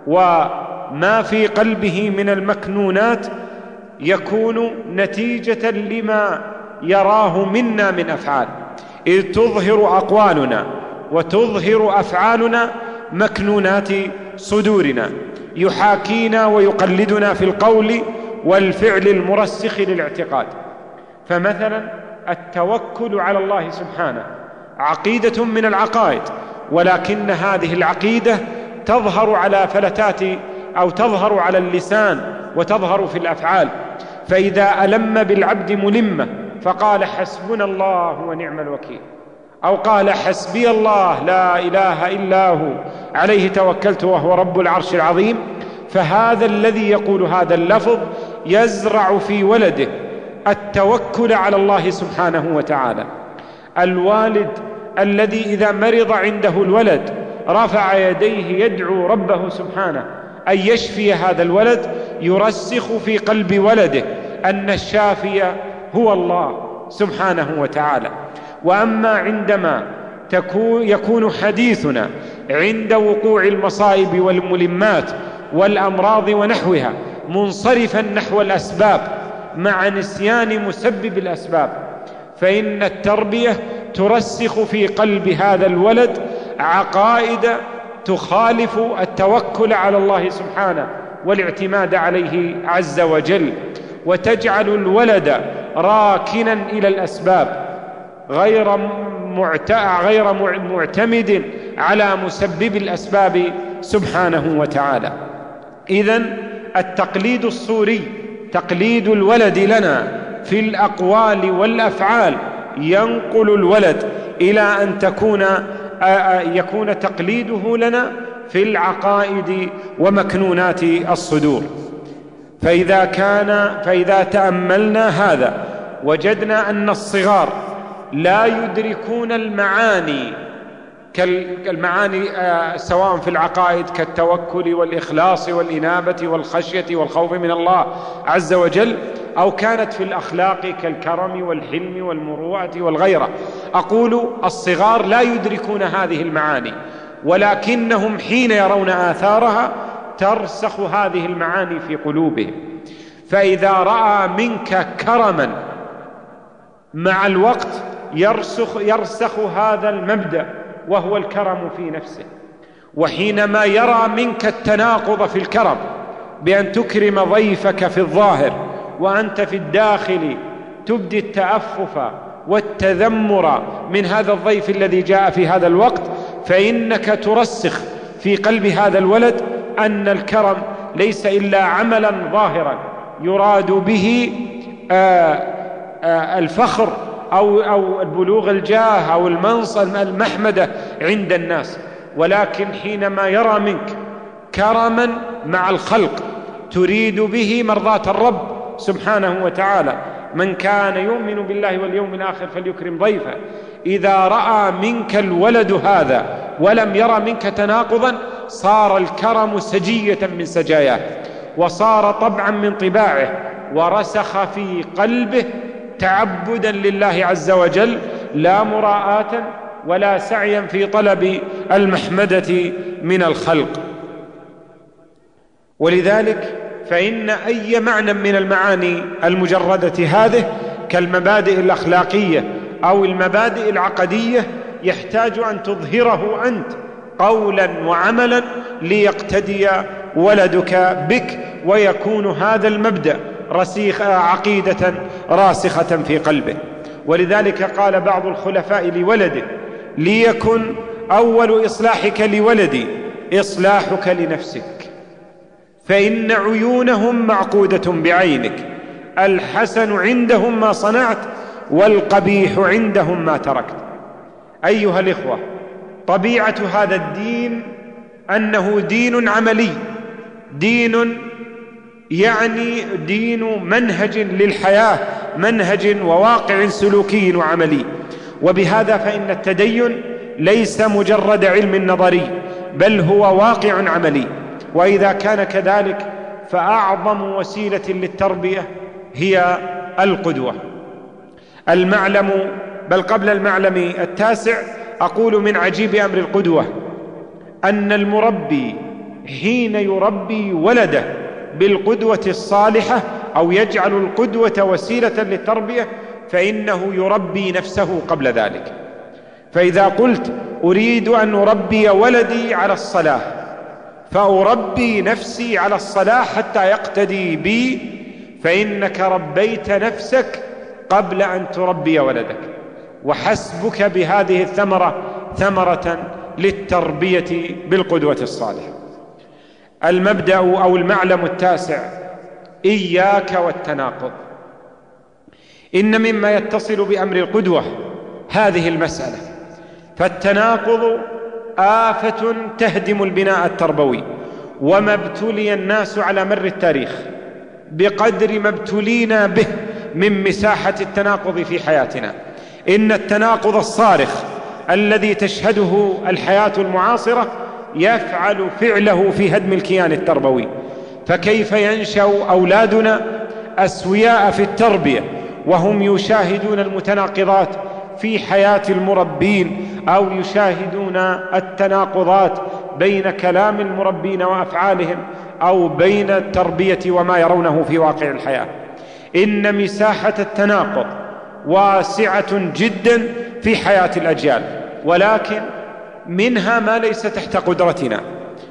وما في قلبه من المكنونات يكون نتيجة لما يراه منا من أفعال، إذ تظهر أقوالنا وتظهر أفعالنا مكنونات صدورنا. يحاكينا ويقلدنا في القول والفعل المرسخ للاعتقاد. فمثلا التوكل على الله سبحانه عقيدة من العقائد، ولكن هذه العقيدة تظهر على فلتات أو تظهر على اللسان وتظهر في الأفعال. فإذا ألم بالعبد ملمة فقال حسبنا الله ونعم الوكيل، أو قال حسبي الله لا إله إلا هو عليه توكلت وهو رب العرش العظيم، فهذا الذي يقول هذا اللفظ يزرع في ولده التوكل على الله سبحانه وتعالى. الوالد الذي إذا مرض عنده الولد رفع يديه يدعو ربه سبحانه أن يشفي هذا الولد، يرسخ في قلب ولده أن الشافي هو الله سبحانه وتعالى. وأما عندما يكون حديثنا عند وقوع المصائب والملمات والأمراض ونحوها منصرفا نحو الأسباب مع نسيان مسبب الأسباب، فإن التربية ترسخ في قلب هذا الولد عقائد تخالف التوكل على الله سبحانه والاعتماد عليه عز وجل، وتجعل الولد راكنا إلى الأسباب غير معتمد على مسبب الأسباب سبحانه وتعالى. إذن التقليد الصوري، تقليد الولد لنا في الأقوال والأفعال، ينقل الولد إلى أن يكون تقليده لنا في العقائد ومكنونات الصدور. فإذا تأملنا هذا وجدنا أن الصغار لا يدركون المعاني كالمعاني سواء في العقائد كالتوكل والإخلاص والإنابة والخشية والخوف من الله عز وجل، أو كانت في الأخلاق كالكرم والحلم والمروءة والغيرة. أقول الصغار لا يدركون هذه المعاني، ولكنهم حين يرون آثارها ترسخ هذه المعاني في قلوبهم. فإذا رأى منك كرما مع الوقت يرسخ هذا المبدأ وهو الكرم في نفسه. وحينما يرى منك التناقض في الكرم بأن تكرم ضيفك في الظاهر وأنت في الداخل تبدي التأفف والتذمر من هذا الضيف الذي جاء في هذا الوقت، فإنك ترسخ في قلب هذا الولد أن الكرم ليس إلا عملا ظاهرا يراد به الفخر أو البلوغ الجاه أو المنصب المحمدة عند الناس، ولكن حينما يرى منك كرما مع الخلق تريد به مرضاة الرب سبحانه وتعالى، من كان يؤمن بالله واليوم الآخر فليكرم ضيفه. إذا رأى منك الولد هذا ولم يرى منك تناقضا صار الكرم سجية من سجاياه، وصار طبعا من طباعه، ورسخ في قلبه تعبدا لله عز وجل لا مراءة ولا سعيا في طلب المحمدة من الخلق. ولذلك فإن أي معنى من المعاني المجردة هذه كالمبادئ الأخلاقية أو المبادئ العقدية يحتاج أن تظهره أنت قولا وعملا ليقتدي ولدك بك، ويكون هذا المبدأ عقيدة راسخة في قلبه. ولذلك قال بعض الخلفاء لولده: ليكن أول إصلاحك لولدي إصلاحك لنفسك، فإن عيونهم معقودة بعينك، الحسن عندهم ما صنعت والقبيح عندهم ما تركت. أيها الإخوة، طبيعة هذا الدين أنه دين عملي، يعني دين منهج للحياة، منهج وواقع سلوكي وعملي. وبهذا فإن التدين ليس مجرد علم نظري، بل هو واقع عملي. وإذا كان كذلك فأعظم وسيلة للتربية هي القدوة. المعلم، بل قبل المعلم التاسع أقول من عجيب أمر القدوة أن المربي حين يربي ولده بالقدوة الصالحة أو يجعل القدوة وسيلة للتربية فإنه يربي نفسه قبل ذلك. فإذا قلت أريد أن أربي ولدي على الصلاة فأربي نفسي على الصلاة حتى يقتدي بي، فإنك ربيت نفسك قبل أن تربي ولدك، وحسبك بهذه الثمرة ثمرة للتربية بالقدوة الصالحة. المبدأ أو المعلم التاسع: إياك والتناقض. إن مما يتصل بأمر القدوة هذه المسألة، فالتناقض آفة تهدم البناء التربوي، وما ابتلي الناس على مر التاريخ بقدر ما ابتلينا به من مساحة التناقض في حياتنا. إن التناقض الصارخ الذي تشهده الحياة المعاصرة يفعل فعله في هدم الكيان التربوي. فكيف ينشأ أولادنا أسوياء في التربية وهم يشاهدون المتناقضات في حياة المربين، أو يشاهدون التناقضات بين كلام المربين وأفعالهم، أو بين التربية وما يرونه في واقع الحياة. إن مساحة التناقض واسعة جدا في حياة الأجيال، ولكن منها ما ليس تحت قدرتنا.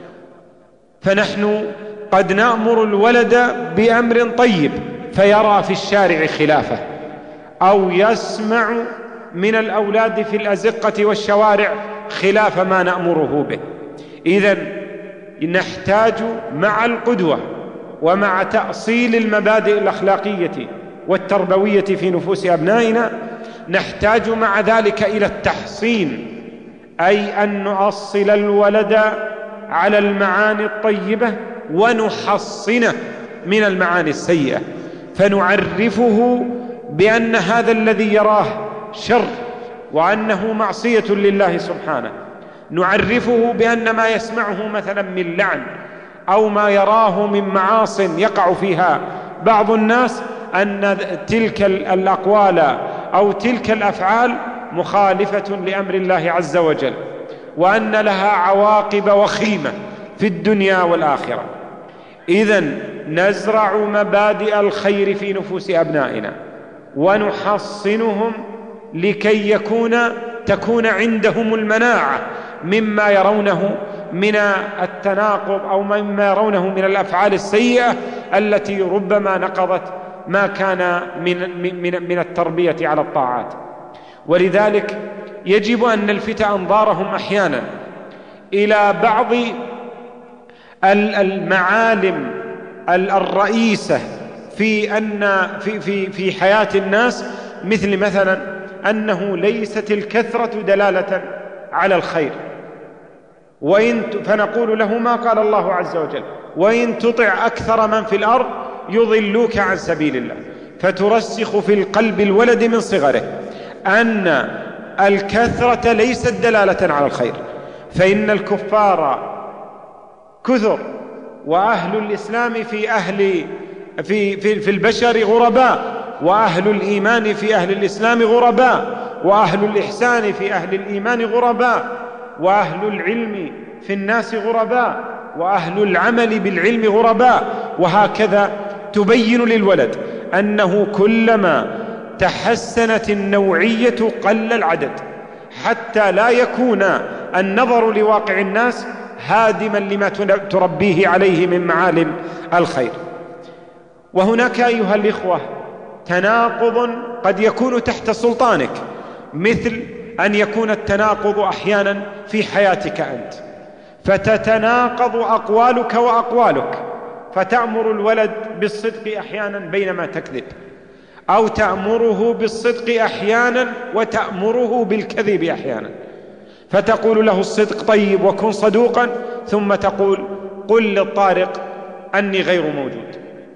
فنحن قد نأمر الولد بأمر طيب فيرى في الشارع خلافه، أو يسمع من الأولاد في الأزقة والشوارع خلاف ما نأمره به. إذن نحتاج مع القدوة ومع تأصيل المبادئ الأخلاقية والتربوية في نفوس أبنائنا، نحتاج مع ذلك إلى التحصين، أي أن نؤصل الولد على المعاني الطيبة ونحصنه من المعاني السيئة، فنعرفه بأن هذا الذي يراه شر وأنه معصية لله سبحانه، نعرفه بأن ما يسمعه مثلا من لعن أو ما يراه من معاص يقع فيها بعض الناس أن تلك الأقوال أو تلك الأفعال مخالفة لأمر الله عز وجل، وأن لها عواقب وخيمة في الدنيا والآخرة. إذن نزرع مبادئ الخير في نفوس أبنائنا ونحصنهم لكي تكون عندهم المناعة مما يرونه من التناقض أو مما يرونه من الأفعال السيئة التي ربما نقضت ما كان من التربية على الطاعات. ولذلك يجب أن نلفت أنظارهم أحيانا إلى بعض المعالم الرئيسة في حياة الناس، مثلا أنه ليست الكثرة دلالة على الخير، فنقول له ما قال الله عز وجل: وإن تطع أكثر من في الأرض يضلوك عن سبيل الله. فترسخ في القلب الولد من صغره أن الكثرة ليست دلالة على الخير، فإن الكفار كثر، وأهل الإسلام في البشر غرباء، وأهل الإيمان في أهل الإسلام غرباء، وأهل الإحسان في أهل الإيمان غرباء، وأهل العلم في الناس غرباء، وأهل العمل بالعلم غرباء. وهكذا تبين للولد أنه كلما تحسنت النوعية قل العدد، حتى لا يكون النظر لواقع الناس هادما لما تربيه عليه من معالم الخير. وهناك أيها الإخوة تناقض قد يكون تحت سلطانك، مثل أن يكون التناقض أحيانا في حياتك أنت، فتتناقض أقوالك وأقوالك، فتأمر الولد بالصدق أحيانا بينما تكذب، أو تأمره بالصدق أحيانا وتأمره بالكذب أحيانا، فتقول له الصدق طيب وكن صدوقا، ثم تقول قل للطارق أني غير موجود،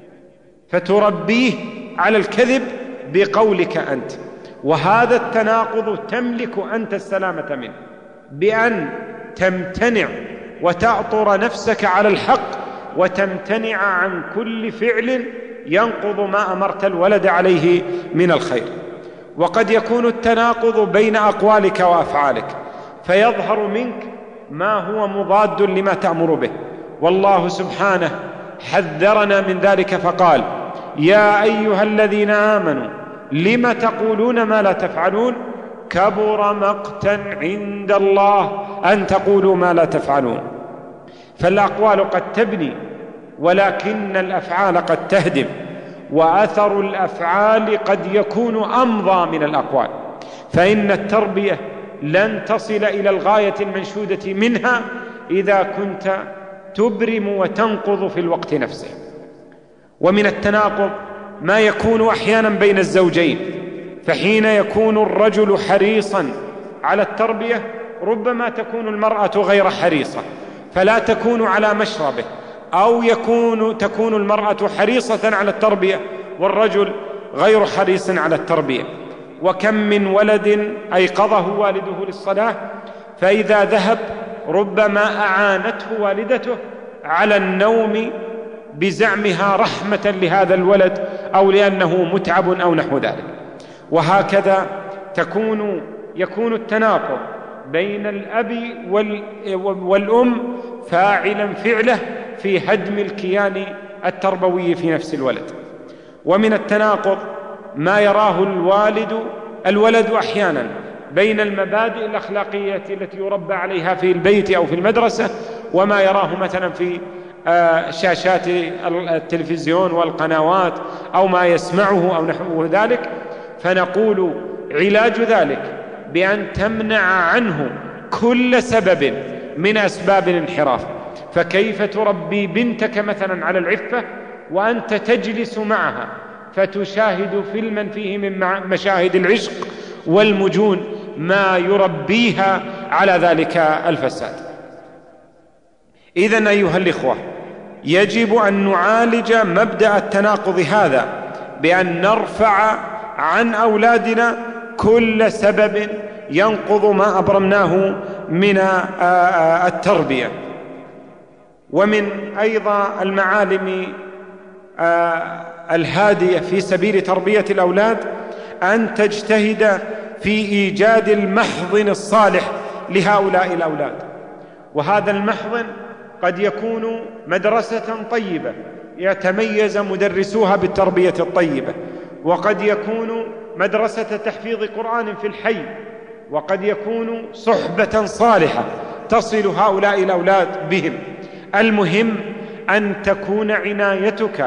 فتربيه على الكذب بقولك أنت. وهذا التناقض تملك أنت السلامة منه بأن تمتنع وتأطر نفسك على الحق، وتمتنع عن كل فعل ينقض ما أمرت الولد عليه من الخير. وقد يكون التناقض بين أقوالك وأفعالك، فيظهر منك ما هو مضاد لما تأمر به، والله سبحانه حذرنا من ذلك فقال: يا أيها الذين آمنوا لم تقولون ما لا تفعلون كبر مقتا عند الله أن تقولوا ما لا تفعلون. فالأقوال قد تبني، ولكن الأفعال قد تهدم، وأثر الأفعال قد يكون أمضى من الأقوال، فإن التربية لن تصل إلى الغاية المنشودة منها إذا كنت تبرم وتنقض في الوقت نفسه. ومن التناقض ما يكون أحيانا بين الزوجين، فحين يكون الرجل حريصا على التربية ربما تكون المرأة غير حريصة، فلا تكون على مشربه، أو تكون المرأة حريصة على التربية والرجل غير حريص على التربية. وكم من ولد أيقظه والده للصلاة، فإذا ذهب ربما أعانته والدته على النوم بزعمها رحمة لهذا الولد، أو لأنه متعب أو نحو ذلك. وهكذا يكون التناقض بين الأب والأم فاعلا فعله في هدم الكيان التربوي في نفس الولد. ومن التناقض ما يراه الولد أحيانا بين المبادئ الأخلاقية التي يربى عليها في البيت أو في المدرسة وما يراه مثلا في شاشات التلفزيون والقنوات أو ما يسمعه أو نحو ذلك. فنقول علاج ذلك بأن تمنع عنه كل سبب من أسباب الانحراف. فكيف تربي بنتك مثلا على العفة وأنت تجلس معها فتشاهد فيلما فيه من مشاهد العشق والمجون ما يربيها على ذلك الفساد؟ إذن أيها الإخوة، يجب أن نعالج مبدأ التناقض هذا بأن نرفع عن أولادنا كل سبب ينقض ما أبرمناه من التربية. ومن أيضا المعالم الهادية في سبيل تربية الأولاد أن تجتهد في إيجاد المحضن الصالح لهؤلاء الأولاد. وهذا المحضن قد يكون مدرسة طيبة يتميز مدرسوها بالتربية الطيبة، وقد يكون مدرسة تحفيظ قرآن في الحي، وقد يكون صحبة صالحة تصل هؤلاء الأولاد بهم. المهم أن تكون عنايتك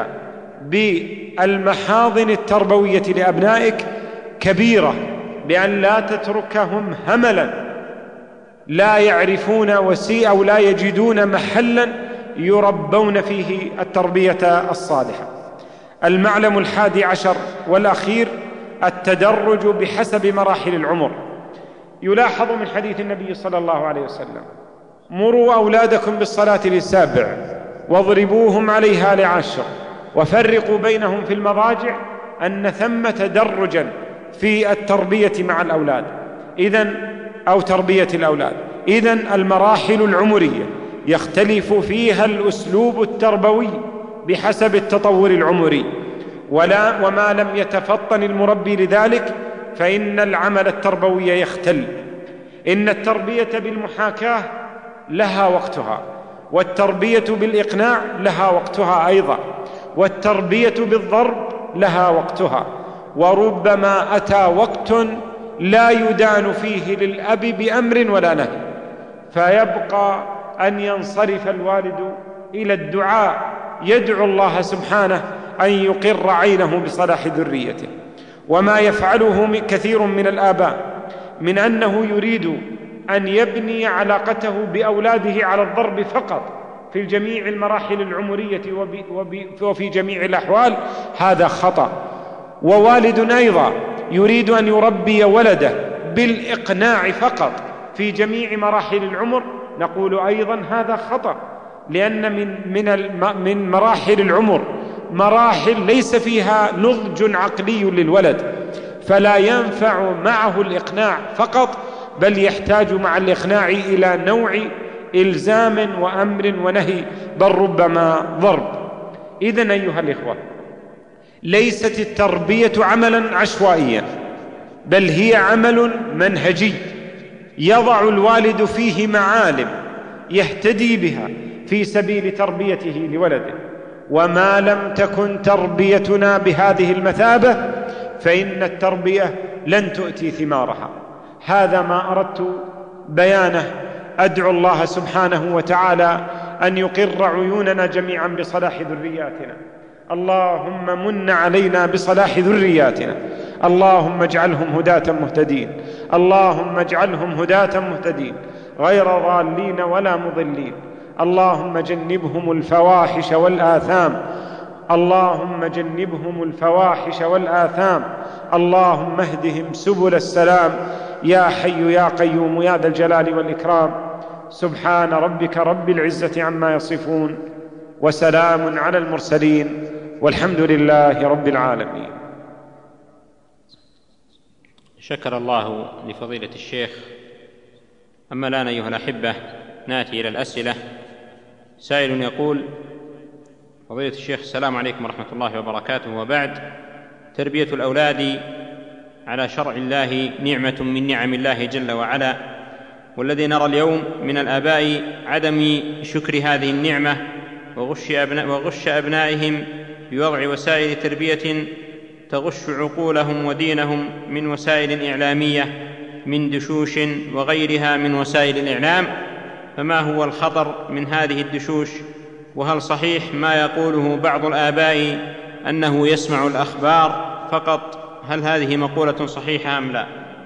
بالمحاضن التربوية لأبنائك كبيرة، بأن لا تتركهم هملا لا يعرفون أو لا يجدون محلا يربون فيه التربية الصالحة. المعلم 11 والأخير التدرج بحسب مراحل العمر. يلاحظ من حديث النبي صلى الله عليه وسلم: مروا أولادكم بالصلاة ل7 واضربوهم عليها ل10 وفرقوا بينهم في المضاجع، أن ثم تدرجا في التربية مع الأولاد أو تربية الأولاد. إذن المراحل العمرية يختلف فيها الأسلوب التربوي بحسب التطور العمري، وما لم يتفطن المربي لذلك فإن العمل التربوي يختل. إن التربية بالمحاكاة لها وقتها، والتربية بالإقناع لها وقتها أيضا، والتربية بالضرب لها وقتها. وربما أتى وقت لا يدان فيه للأب بأمر ولا نهي، فيبقى أن ينصرف الوالد إلى الدعاء، يدعو الله سبحانه أن يقر عينه بصلاح ذريته. وما يفعله كثير من الآباء من أنه يريد أن يبني علاقته بأولاده على الضرب فقط في جميع المراحل العمرية وفي جميع الأحوال، هذا خطأ. ووالد أيضا يريد أن يربي ولده بالإقناع فقط في جميع مراحل العمر، نقول أيضا هذا خطأ، لأن من مراحل العمر مراحل ليس فيها نضج عقلي للولد، فلا ينفع معه الإقناع فقط، بل يحتاج مع الإقناع إلى نوع إلزام وأمر ونهي، بل ربما ضرب. إذن أيها الإخوة، ليست التربية عملا عشوائيا، بل هي عمل منهجي يضع الوالد فيه معالم يهتدي بها في سبيل تربيته لولده. وما لم تكن تربيتنا بهذه المثابة فإن التربية لن تؤتي ثمارها. هذا ما أردت بيانه. أدعو الله سبحانه وتعالى أن يقر عيوننا جميعا بصلاح ذرياتنا. اللهم من علينا بصلاح ذرياتنا، اللهم اجعلهم هداة مهتدين، اللهم اجعلهم هداة مهتدين غير ضالين ولا مضلين. اللهم جنبهم الفواحش والآثام، اللهم جنبهم الفواحش والآثام، اللهم اهدهم سبل السلام يا حي يا قيوم يا ذا الجلال والإكرام. سبحان ربك رب العزة عما يصفون، وسلام على المرسلين، والحمد لله رب العالمين. شكر الله لفضيلة الشيخ. أما الآن أيها الأحبة نأتي إلى الأسئلة. سائل يقول: فضيلة الشيخ، السلام عليكم ورحمة الله وبركاته، وبعد، تربية الأولاد على شرع الله نعمة من نعم الله جل وعلا، والذي نرى اليوم من الآباء عدم شكر هذه النعمة وغش أبنائهم بوضع وسائل تربية تغش عقولهم ودينهم من وسائل إعلامية من دشوش وغيرها من وسائل الإعلام، فما هو الخطر من هذه الدشوش؟ وهل صحيح ما يقوله بعض الآباء أنه يسمع الأخبار فقط؟ هل هذه مقولة صحيحة أم لا؟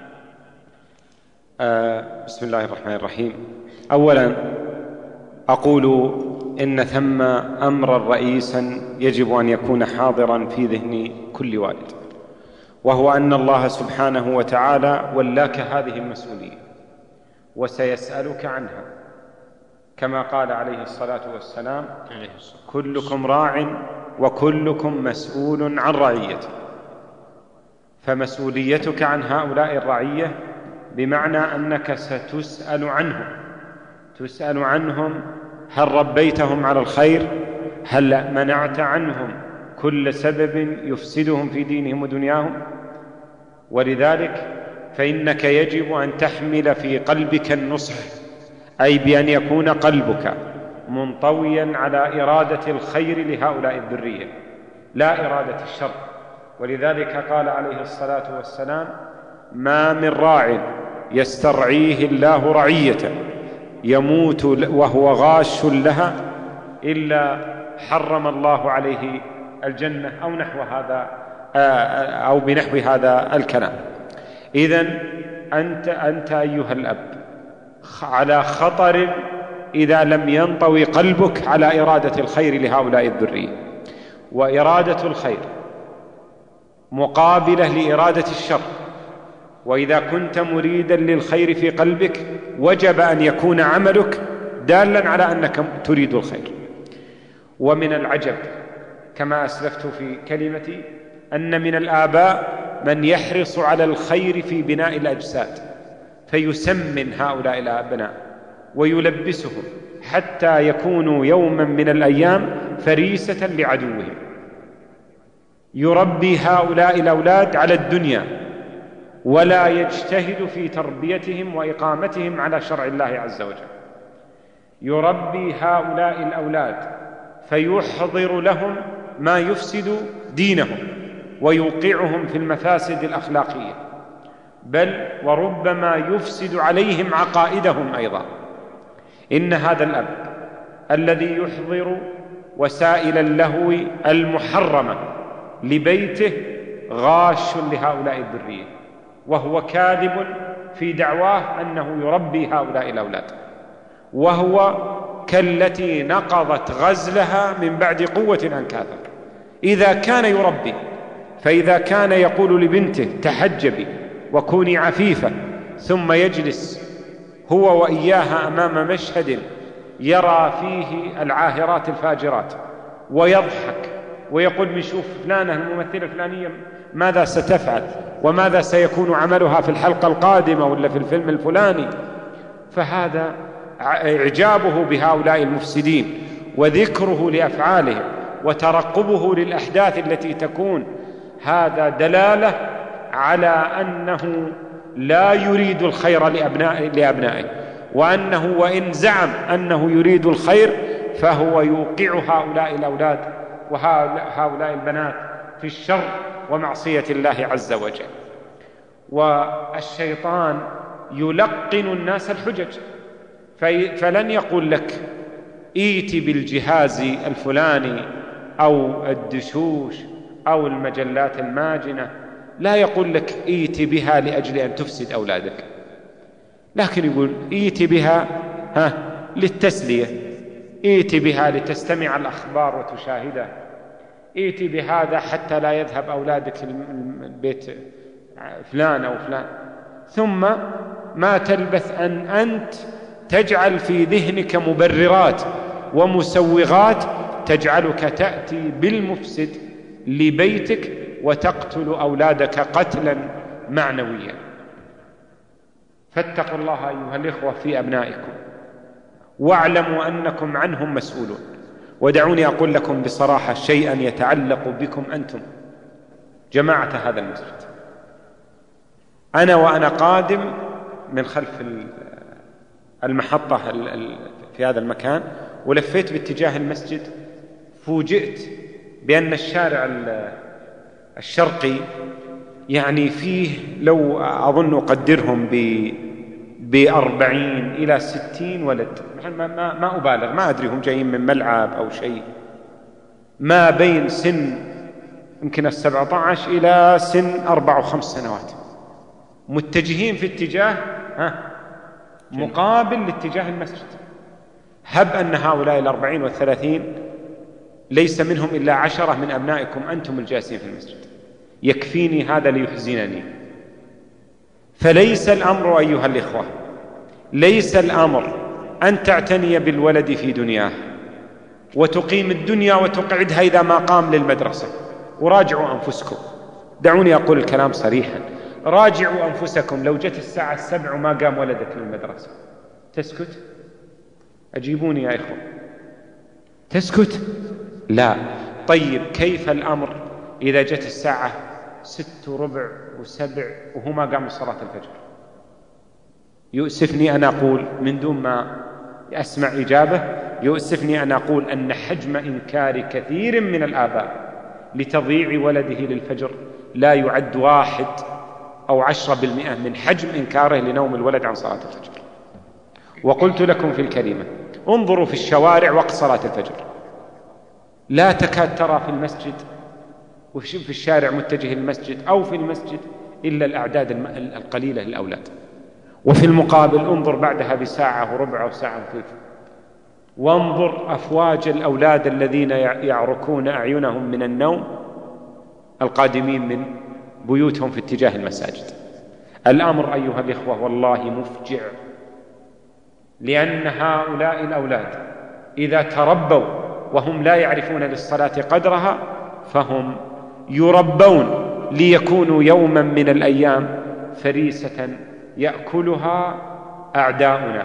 بسم الله الرحمن الرحيم. أولا أقول إن ثم أمرا رئيسا يجب أن يكون حاضرا في ذهن كل والد، وهو أن الله سبحانه وتعالى ولاك هذه المسؤولية وسيسألك عنها، كما قال عليه الصلاة والسلام: كلكم راع وكلكم مسؤول عن رعيته. فمسؤوليتك عن هؤلاء الرعية بمعنى أنك ستسأل عنهم، تسأل عنهم: هل ربيتهم على الخير؟ هل منعت عنهم كل سبب يفسدهم في دينهم ودنياهم؟ ولذلك فإنك يجب أن تحمل في قلبك النصح، أي بأن يكون قلبك منطويا على إرادة الخير لهؤلاء الذرية لا إرادة الشر. ولذلك قال عليه الصلاة والسلام: ما من راع يسترعيه الله رعية يموت وهو غاش لها إلا حرم الله عليه الجنة، أو نحو هذا أو بنحو هذا الكلام. إذن أنت أيها الأب على خطر إذا لم ينطوي قلبك على إرادة الخير لهؤلاء الذرية، وإرادة الخير مقابلة لإرادة الشر. وإذا كنت مريدا للخير في قلبك وجب أن يكون عملك دالا على أنك تريد الخير. ومن العجب كما أسلفت في كلمتي أن من الآباء من يحرص على الخير في بناء الأجساد، فيسمن هؤلاء الأبناء ويلبسهم حتى يكونوا يوما من الأيام فريسة لعدوهم. يربي هؤلاء الأولاد على الدنيا ولا يجتهد في تربيتهم وإقامتهم على شرع الله عز وجل. يربي هؤلاء الأولاد فيحضر لهم ما يفسد دينهم ويوقعهم في المفاسد الأخلاقية، بل وربما يفسد عليهم عقائدهم أيضا. إن هذا الأب الذي يحضر وسائل اللهو المحرمة لبيته غاش لهؤلاء الذرية، وهو كاذب في دعواه أنه يربي هؤلاء الأولاد، وهو كالتي نقضت غزلها من بعد قوة أنكاثا. إذا كان يربي، فإذا كان يقول لبنته تحجبي وكوني عفيفة، ثم يجلس هو وإياها أمام مشهد يرى فيه العاهرات الفاجرات ويضحك ويقول: بنشوف فلانة الممثلة الفلانية ماذا ستفعل وماذا سيكون عملها في الحلقة القادمة ولا في الفيلم الفلاني، فهذا إعجابه بهؤلاء المفسدين وذكره لأفعالهم وترقبه للأحداث التي تكون، هذا دلالة على أنه لا يريد الخير لأبنائه، وأنه وإن زعم أنه يريد الخير فهو يوقع هؤلاء الأولاد وهؤلاء البنات في الشر ومعصية الله عز وجل. والشيطان يلقن الناس الحجج، فلن يقول لك ائت بالجهاز الفلاني أو الدشوش أو المجلات الماجنة، لا يقول لك ائت بها لأجل أن تفسد أولادك، لكن يقول ائت بها للتسلية، ائت بها لتستمع الأخبار وتشاهدها، ائت بهذا حتى لا يذهب أولادك البيت فلان أو فلان. ثم ما تلبث أن أنت تجعل في ذهنك مبررات ومسوغات تجعلك تأتي بالمفسد لبيتك وتقتل أولادك قتلا معنويا. فاتقوا الله أيها الإخوة في أبنائكم، واعلموا أنكم عنهم مسؤولون. ودعوني أقول لكم بصراحة شيئا يتعلق بكم أنتم جماعة هذا المسجد. أنا وأنا قادم من خلف المحطة في هذا المكان ولفيت باتجاه المسجد، فوجئت بأن الشارع الشرقي يعني فيه لو أظن أقدرهم 40 إلى 60 ولد، ما أبالغ، ما أدري هم جايين من ملعب أو شيء، ما بين سن يمكن 17 إلى سن 4 و5 سنوات، متجهين في اتجاه مقابل لاتجاه المسجد. هب أن هؤلاء 40 و30 ليس منهم إلا 10 من أبنائكم أنتم الجالسين في المسجد، يكفيني هذا ليحزنني. فليس الأمر أيها الإخوة، ليس الأمر أن تعتني بالولد في دنياه وتقيم الدنيا وتقعدها إذا ما قام للمدرسة. وراجعوا أنفسكم، دعوني أقول الكلام صريحا، راجعوا أنفسكم، لو جت الساعة 7 وما قام ولدك للمدرسة تسكت؟ أجيبوني يا إخوة، تسكت؟ لا. طيب كيف الأمر إذا جت الساعة 6:15 و7 وهو ما قام لصلاة الفجر؟ يؤسفني أن أقول من دون ما أسمع إجابة، يؤسفني أن أقول أن حجم إنكار كثير من الآباء لتضييع ولده للفجر لا يعد 1 أو 10% من حجم إنكاره لنوم الولد عن صلاة الفجر. وقلت لكم في الكلمة انظروا في الشوارع وقت صلاة الفجر، لا تكاد ترى في المسجد وفي الشارع متجه المسجد أو في المسجد إلا الأعداد القليلة للأولاد. وفي المقابل انظر بعدها بساعة وربع أو ساعة وثلث، وانظر أفواج الأولاد الذين يعركون أعينهم من النوم القادمين من بيوتهم في اتجاه المساجد. الأمر أيها الإخوة والله مفجع، لأن هؤلاء الأولاد إذا تربوا وهم لا يعرفون للصلاة قدرها فهم يربون ليكونوا يوما من الأيام فريسة يأكلها أعداؤنا،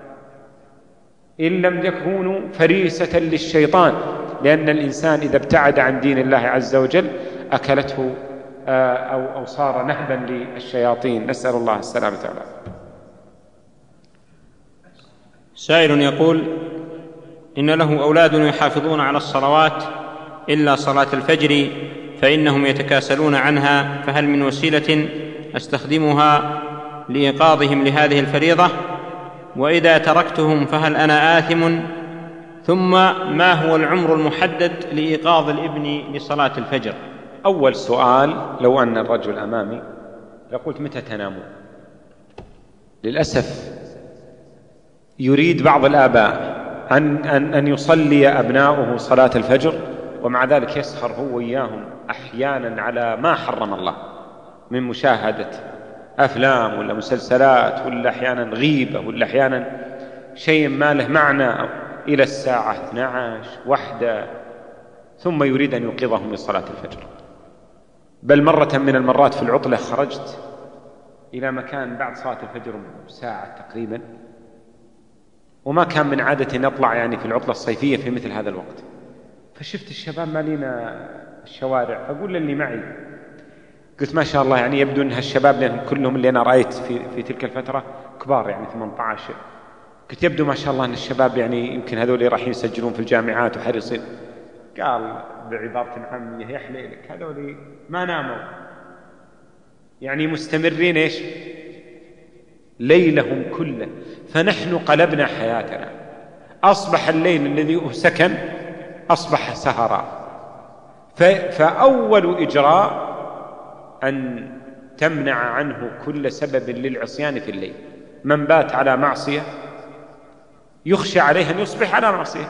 إن لم يكونوا فريسة للشيطان، لأن الإنسان إذا ابتعد عن دين الله عز وجل أكلته أو صار نهبا للشياطين، نسأل الله السلامة والعافية. سائل يقول إن له أولاد يحافظون على الصلوات إلا صلاة الفجر فإنهم يتكاسلون عنها، فهل من وسيلة أستخدمها لإيقاظهم لهذه الفريضة؟ وإذا تركتهم فهل أنا آثم؟ ثم ما هو العمر المحدد لإيقاظ الابن لصلاة الفجر؟ أول سؤال، لو أن الرجل أمامي لقلت متى تنامون؟ للأسف يريد بعض الآباء أن يصلي أبناؤه صلاة الفجر، ومع ذلك يسهر هو وإياهم أحيانا على ما حرم الله من مشاهدة أفلام ولا مسلسلات ولا أحيانا غيبة ولا أحيانا شيء ما له معنى إلى الساعة 12 1، ثم يريد أن يوقظهم لصلاة الفجر. بل مرة من المرات في العطلة خرجت إلى مكان بعد صلاة الفجر بساعة تقريبا، وما كان من عادتي نطلع يعني في العطلة الصيفية في مثل هذا الوقت، فشفت الشباب مالين الشوارع، فأقول للي معي، قلت ما شاء الله يعني يبدو أن هالشباب لأنهم كلهم اللي أنا رأيت في تلك الفترة كبار يعني 18، قلت يبدو ما شاء الله أن الشباب يعني يمكن هذول راح يسجلون في الجامعات وحريصين. قال بعبارة عامية يحلي لك هذول ما ناموا، يعني مستمرين إيش ليلهم كله. فنحن قلبنا حياتنا، أصبح الليل الذي هو سكن أصبح سهرا. فأول إجراء أن تمنع عنه كل سبب للعصيان في الليل. من بات على معصية يخشى عليه أن يصبح على معصية،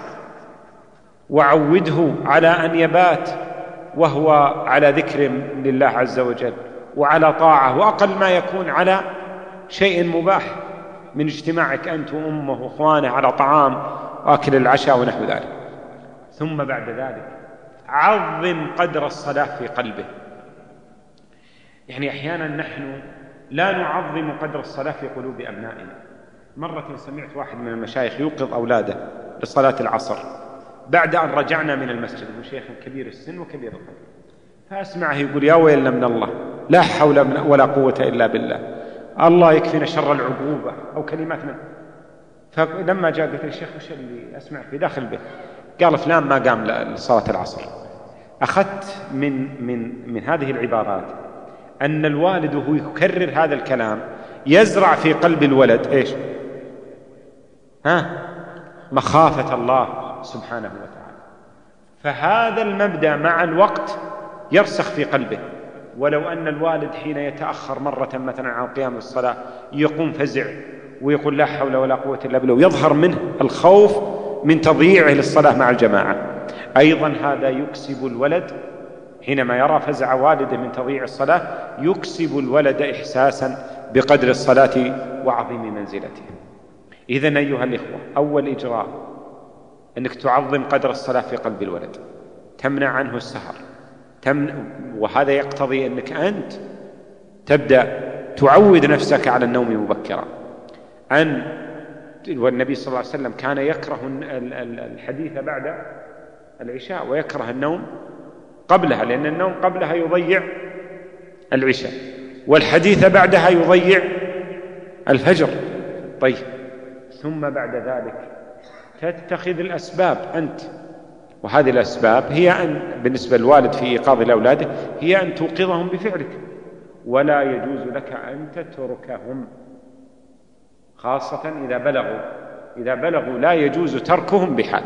وعوده على أن يبات وهو على ذكر لله عز وجل وعلى طاعة، وأقل ما يكون على شيء مباح من اجتماعك أنت وأمه وأخوانه على طعام وأكل العشاء ونحو ذلك. ثم بعد ذلك عظم قدر الصلاة في قلبه. يعني أحيانا نحن لا نعظم قدر الصلاة في قلوب أبنائنا. مرة سمعت واحد من المشايخ يوقظ أولاده لصلاة العصر بعد أن رجعنا من المسجد، هو شيخ كبير السن وكبير القدر، فأسمعه يقول يا ويلنا من الله، لا حول ولا قوة إلا بالله، الله يكفينا شر العقوبة أو كلمات من. فلما جاء قلت الشيخ وش اللي أسمع في داخل به؟ قال فلان ما قام لصلاة العصر. أخذت من هذه العبارات أن الوالد وهو يكرر هذا الكلام يزرع في قلب الولد إيش؟ مخافة الله سبحانه وتعالى. فهذا المبدأ مع الوقت يرسخ في قلبه. ولو أن الوالد حين يتأخر مرة مثلا عن قيام الصلاة يقوم فزع ويقول لا حول ولا قوة إلا بالله، يظهر منه الخوف من تضييعه للصلاة مع الجماعة، أيضا هذا يكسب الولد حينما يرى فزع والده من تضييع الصلاة، يكسب الولد إحساسا بقدر الصلاة وعظيم منزلته. إذن أيها الإخوة، أول إجراء أنك تعظم قدر الصلاة في قلب الولد، تمنع عنه السهر، وهذا يقتضي أنك أنت تبدأ تعود نفسك على النوم مبكرا. والنبي صلى الله عليه وسلم كان يكره الحديث بعد العشاء ويكره النوم قبلها، لأن النوم قبلها يضيع العشاء والحديث بعدها يضيع الفجر. طيب، ثم بعد ذلك تتخذ الأسباب أنت، وهذه الأسباب هي أن بالنسبة للوالد في إيقاظ لأولاده هي أن توقظهم بفعلك، ولا يجوز لك أن تتركهم، خاصة إذا بلغوا لا يجوز تركهم بحال.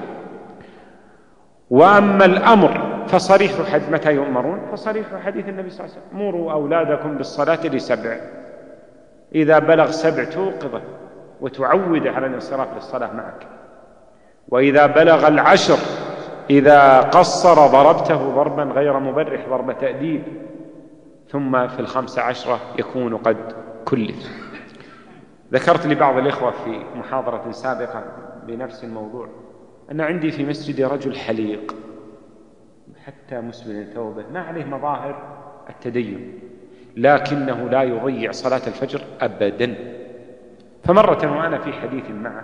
وأما الأمر فصريح متى يؤمرون؟ فصريح حديث النبي صلى الله عليه وسلم: مروا أولادكم بالصلاة ل7، إذا بلغ 7 توقظه وتعود على الانصراف للصلاة معك. وإذا بلغ 10 إذا قصر ضربته ضربا غير مبرح، ضرب تأديب. ثم في 15 يكون قد كلف. ذكرت لبعض الإخوة في محاضرة سابقة بنفس الموضوع أن عندي في مسجد رجل حليق حتى مسبل ثوبه، ما عليه مظاهر التدين، لكنه لا يضيع صلاة الفجر أبدا. فمرة وأنا في حديث معه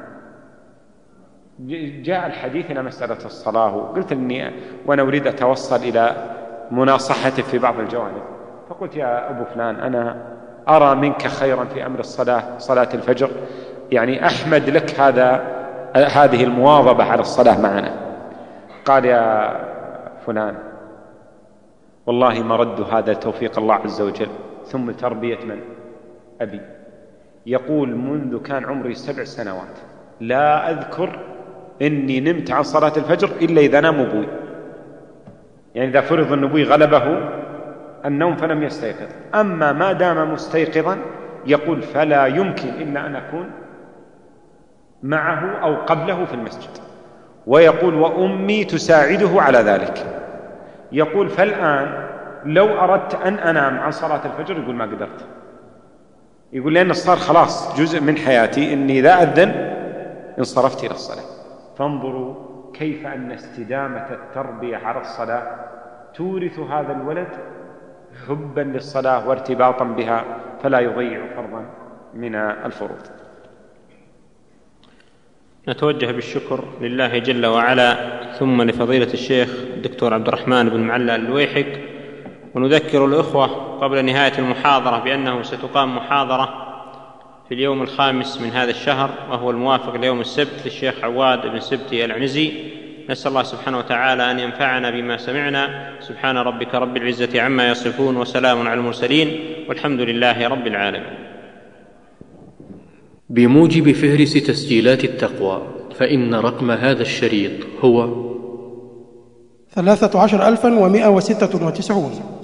جاء الحديث إلى مسألة الصلاة، وقلت إني وأنا أريد أتوصل إلى مناصحته في بعض الجوانب، فقلت: يا أبو فلان، أنا أرى منك خيرا في أمر الصلاة، صلاة الفجر، يعني أحمد لك هذه المواظبة على الصلاة معنا. قال: يا فلان، والله مرد هذا توفيق الله عز وجل، ثم تربية من؟ أبي. يقول: منذ كان عمري 7 سنوات لا أذكر إني نمت عن صلاة الفجر إلا إذا نام أبوي، يعني إذا فرض أن أبوي غلبه النوم فلم يستيقظ، أما ما دام مستيقظا يقول فلا يمكن إلا أن أكون معه أو قبله في المسجد. ويقول: وأمي تساعده على ذلك. يقول: فالآن لو أردت أن أنام عن صلاة الفجر يقول ما قدرت، يقول لأن صار خلاص جزء من حياتي إني إذا أذن انصرفت إلى الصلاة. فانظروا كيف أن استدامة التربية على الصلاة تورث هذا الولد حبا للصلاة وارتباطا بها، فلا يضيع فرضا من الفروض. نتوجه بالشكر لله جل وعلا، ثم لفضيلة الشيخ الدكتور عبد الرحمن بن معلى اللويحق. ونذكر الأخوة قبل نهاية المحاضرة بأنه ستقام محاضرة في اليوم 5 من هذا الشهر، وهو الموافق ليوم السبت، للشيخ عواد بن سبتي العنزي. نسأل الله سبحانه وتعالى أن ينفعنا بما سمعنا. سبحان ربك رب العزة عما يصفون، وسلام على المرسلين، والحمد لله رب العالمين. بموجب فهرس تسجيلات التقوى، فإن رقم هذا الشريط هو 13196.